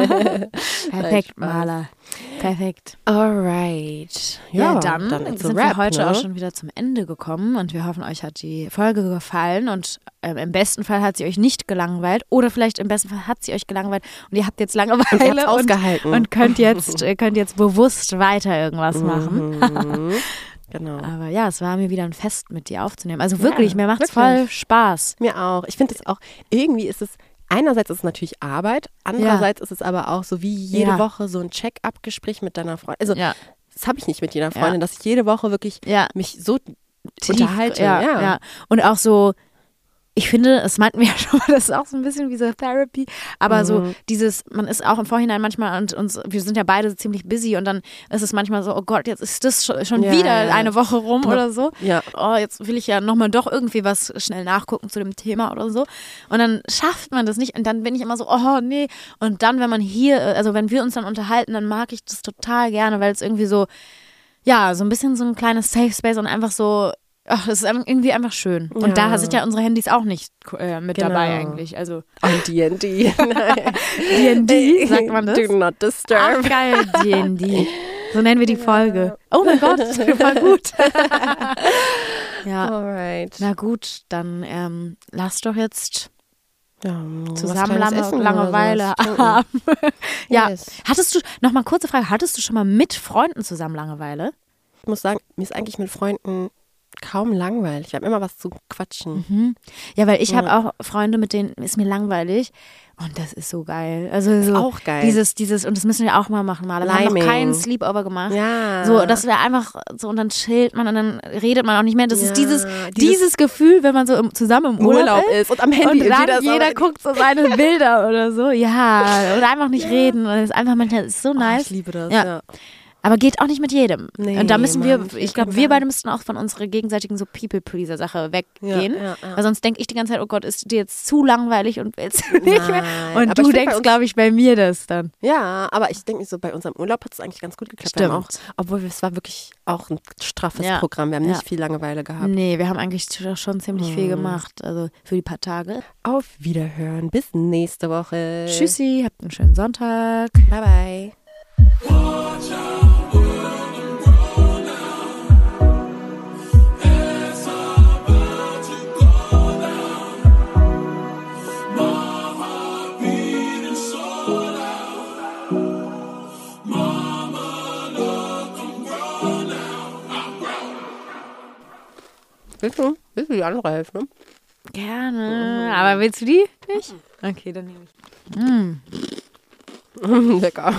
A: Perfekt,
B: Spaß.
A: Maler. Perfekt.
B: Alright.
A: Ja, dann,
B: it's a
A: sind
B: wrap,
A: wir heute
B: ne?
A: auch schon wieder zum Ende gekommen und wir hoffen, euch hat die Folge gefallen und ähm, im besten Fall hat sie euch nicht gelangweilt oder vielleicht im besten Fall hat sie euch gelangweilt und ihr habt jetzt Langeweile
B: Und ihr habt's
A: und,
B: ausgehalten.
A: und könnt jetzt äh, könnt jetzt bewusst weiter irgendwas machen.
B: Mhm. Genau.
A: Aber ja, es war mir wieder ein Fest, mit dir aufzunehmen. Also wirklich,
B: Ja,
A: mir macht es
B: wirklich.
A: voll Spaß.
B: Mir auch. Ich finde es auch, irgendwie ist es, einerseits ist es natürlich Arbeit, andererseits ist es aber auch so wie jede
A: Ja.
B: Woche so ein Check-up-Gespräch mit deiner Freundin. Also
A: Ja,
B: das habe ich nicht mit jeder
A: Ja.
B: Freundin, dass ich jede Woche wirklich
A: ja.
B: mich so
A: Tief,
B: unterhalte.
A: Ja,
B: ja.
A: ja. Und auch so, ich finde, das meinten wir ja schon mal, das ist auch so ein bisschen wie so Therapy, aber
B: Mhm.
A: so dieses, man ist auch im Vorhinein manchmal und uns, wir sind ja beide ziemlich busy und dann ist es manchmal so, oh Gott, jetzt ist das schon, schon
B: Ja,
A: wieder
B: ja.
A: eine Woche rum oder so.
B: Ja.
A: Oh, jetzt will ich ja nochmal doch irgendwie was schnell nachgucken zu dem Thema oder so. Und dann schafft man das nicht und dann bin ich immer so, oh nee. Und dann, wenn man hier, also wenn wir uns dann unterhalten, dann mag ich das total gerne, weil es irgendwie so, ja, so ein bisschen so ein kleines Safe Space und einfach so, ach, es ist irgendwie einfach schön. Und
B: Ja.
A: da sind ja unsere Handys auch nicht äh, mit
B: Genau.
A: dabei eigentlich. Also
B: Und D and D.
A: D and D, sagt man das?
B: Do not disturb.
A: Ach geil, D and D. So nennen wir die Folge. Oh mein Gott, das war gut. Ja,
B: Alright.
A: na gut, dann ähm, lass doch jetzt
B: Ja,
A: zusammen
B: was Kleines
A: lange,
B: essen oder
A: Langeweile
B: sowas trinken.
A: haben. Ja,
B: Yes.
A: hattest du, noch mal kurze Frage, hattest du schon mal mit Freunden zusammen Langeweile?
B: Ich muss sagen, mir ist eigentlich mit Freunden kaum langweilig. Ich habe immer was zu quatschen.
A: Mhm. Ja, weil ich
B: Ja.
A: habe auch Freunde, mit denen ist mir langweilig und das ist so geil. Also so
B: auch geil.
A: Dieses, dieses, und das müssen wir auch mal machen, mal. Wir haben noch
B: Liming.
A: keinen Sleepover gemacht.
B: Ja.
A: So, das wäre einfach so und dann chillt man und dann redet man auch nicht mehr. Das
B: Ja,
A: ist dieses,
B: dieses-
A: dieses Gefühl, wenn man so im, zusammen im Urlaub,
B: Urlaub
A: ist.
B: ist und am Handy
A: Und dann
B: jeder so-
A: jeder guckt so seine Bilder oder so. Ja, oder einfach nicht reden. Und das ist einfach manchmal, das ist so
B: Oh,
A: nice.
B: ich liebe das.
A: Ja.
B: Ja.
A: Aber geht auch nicht mit jedem.
B: Nee,
A: und da müssen wir,
B: Mann, ich
A: ich glaube,
B: kann
A: wir
B: sagen.
A: beide müssten auch von unserer gegenseitigen so People-Pleaser-Sache weggehen.
B: Ja, ja, ja.
A: Weil sonst denke ich die ganze Zeit, oh Gott, ist dir jetzt zu langweilig und willst du nicht mehr.
B: Nein,
A: Und
B: aber
A: du
B: ich find, bei
A: denkst,
B: uns-
A: glaube ich, bei mir das dann.
B: Ja, aber ich denke so, bei unserem Urlaub hat es eigentlich ganz gut geklappt. Wir haben auch,
A: Stimmt.
B: obwohl es war wirklich auch ein straffes
A: Ja.
B: Programm. Wir haben
A: Ja.
B: nicht viel Langeweile gehabt.
A: Nee, wir haben eigentlich schon ziemlich viel
B: Hm.
A: gemacht. Also für die paar Tage.
B: Auf Wiederhören. Bis nächste Woche.
A: Tschüssi, habt einen schönen Sonntag.
B: Bye, bye. Willst du? Willst du die andere Hälfte?
A: Gerne. Aber willst du die nicht? Okay, dann nehme ich. Mm.
B: Lecker.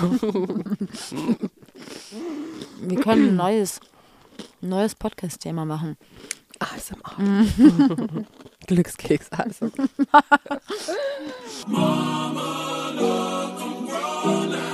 A: Wir können ein neues, neues Podcast-Thema machen.
B: A S M R. Glückskeks, also.
C: Mama, look, I'm grown now.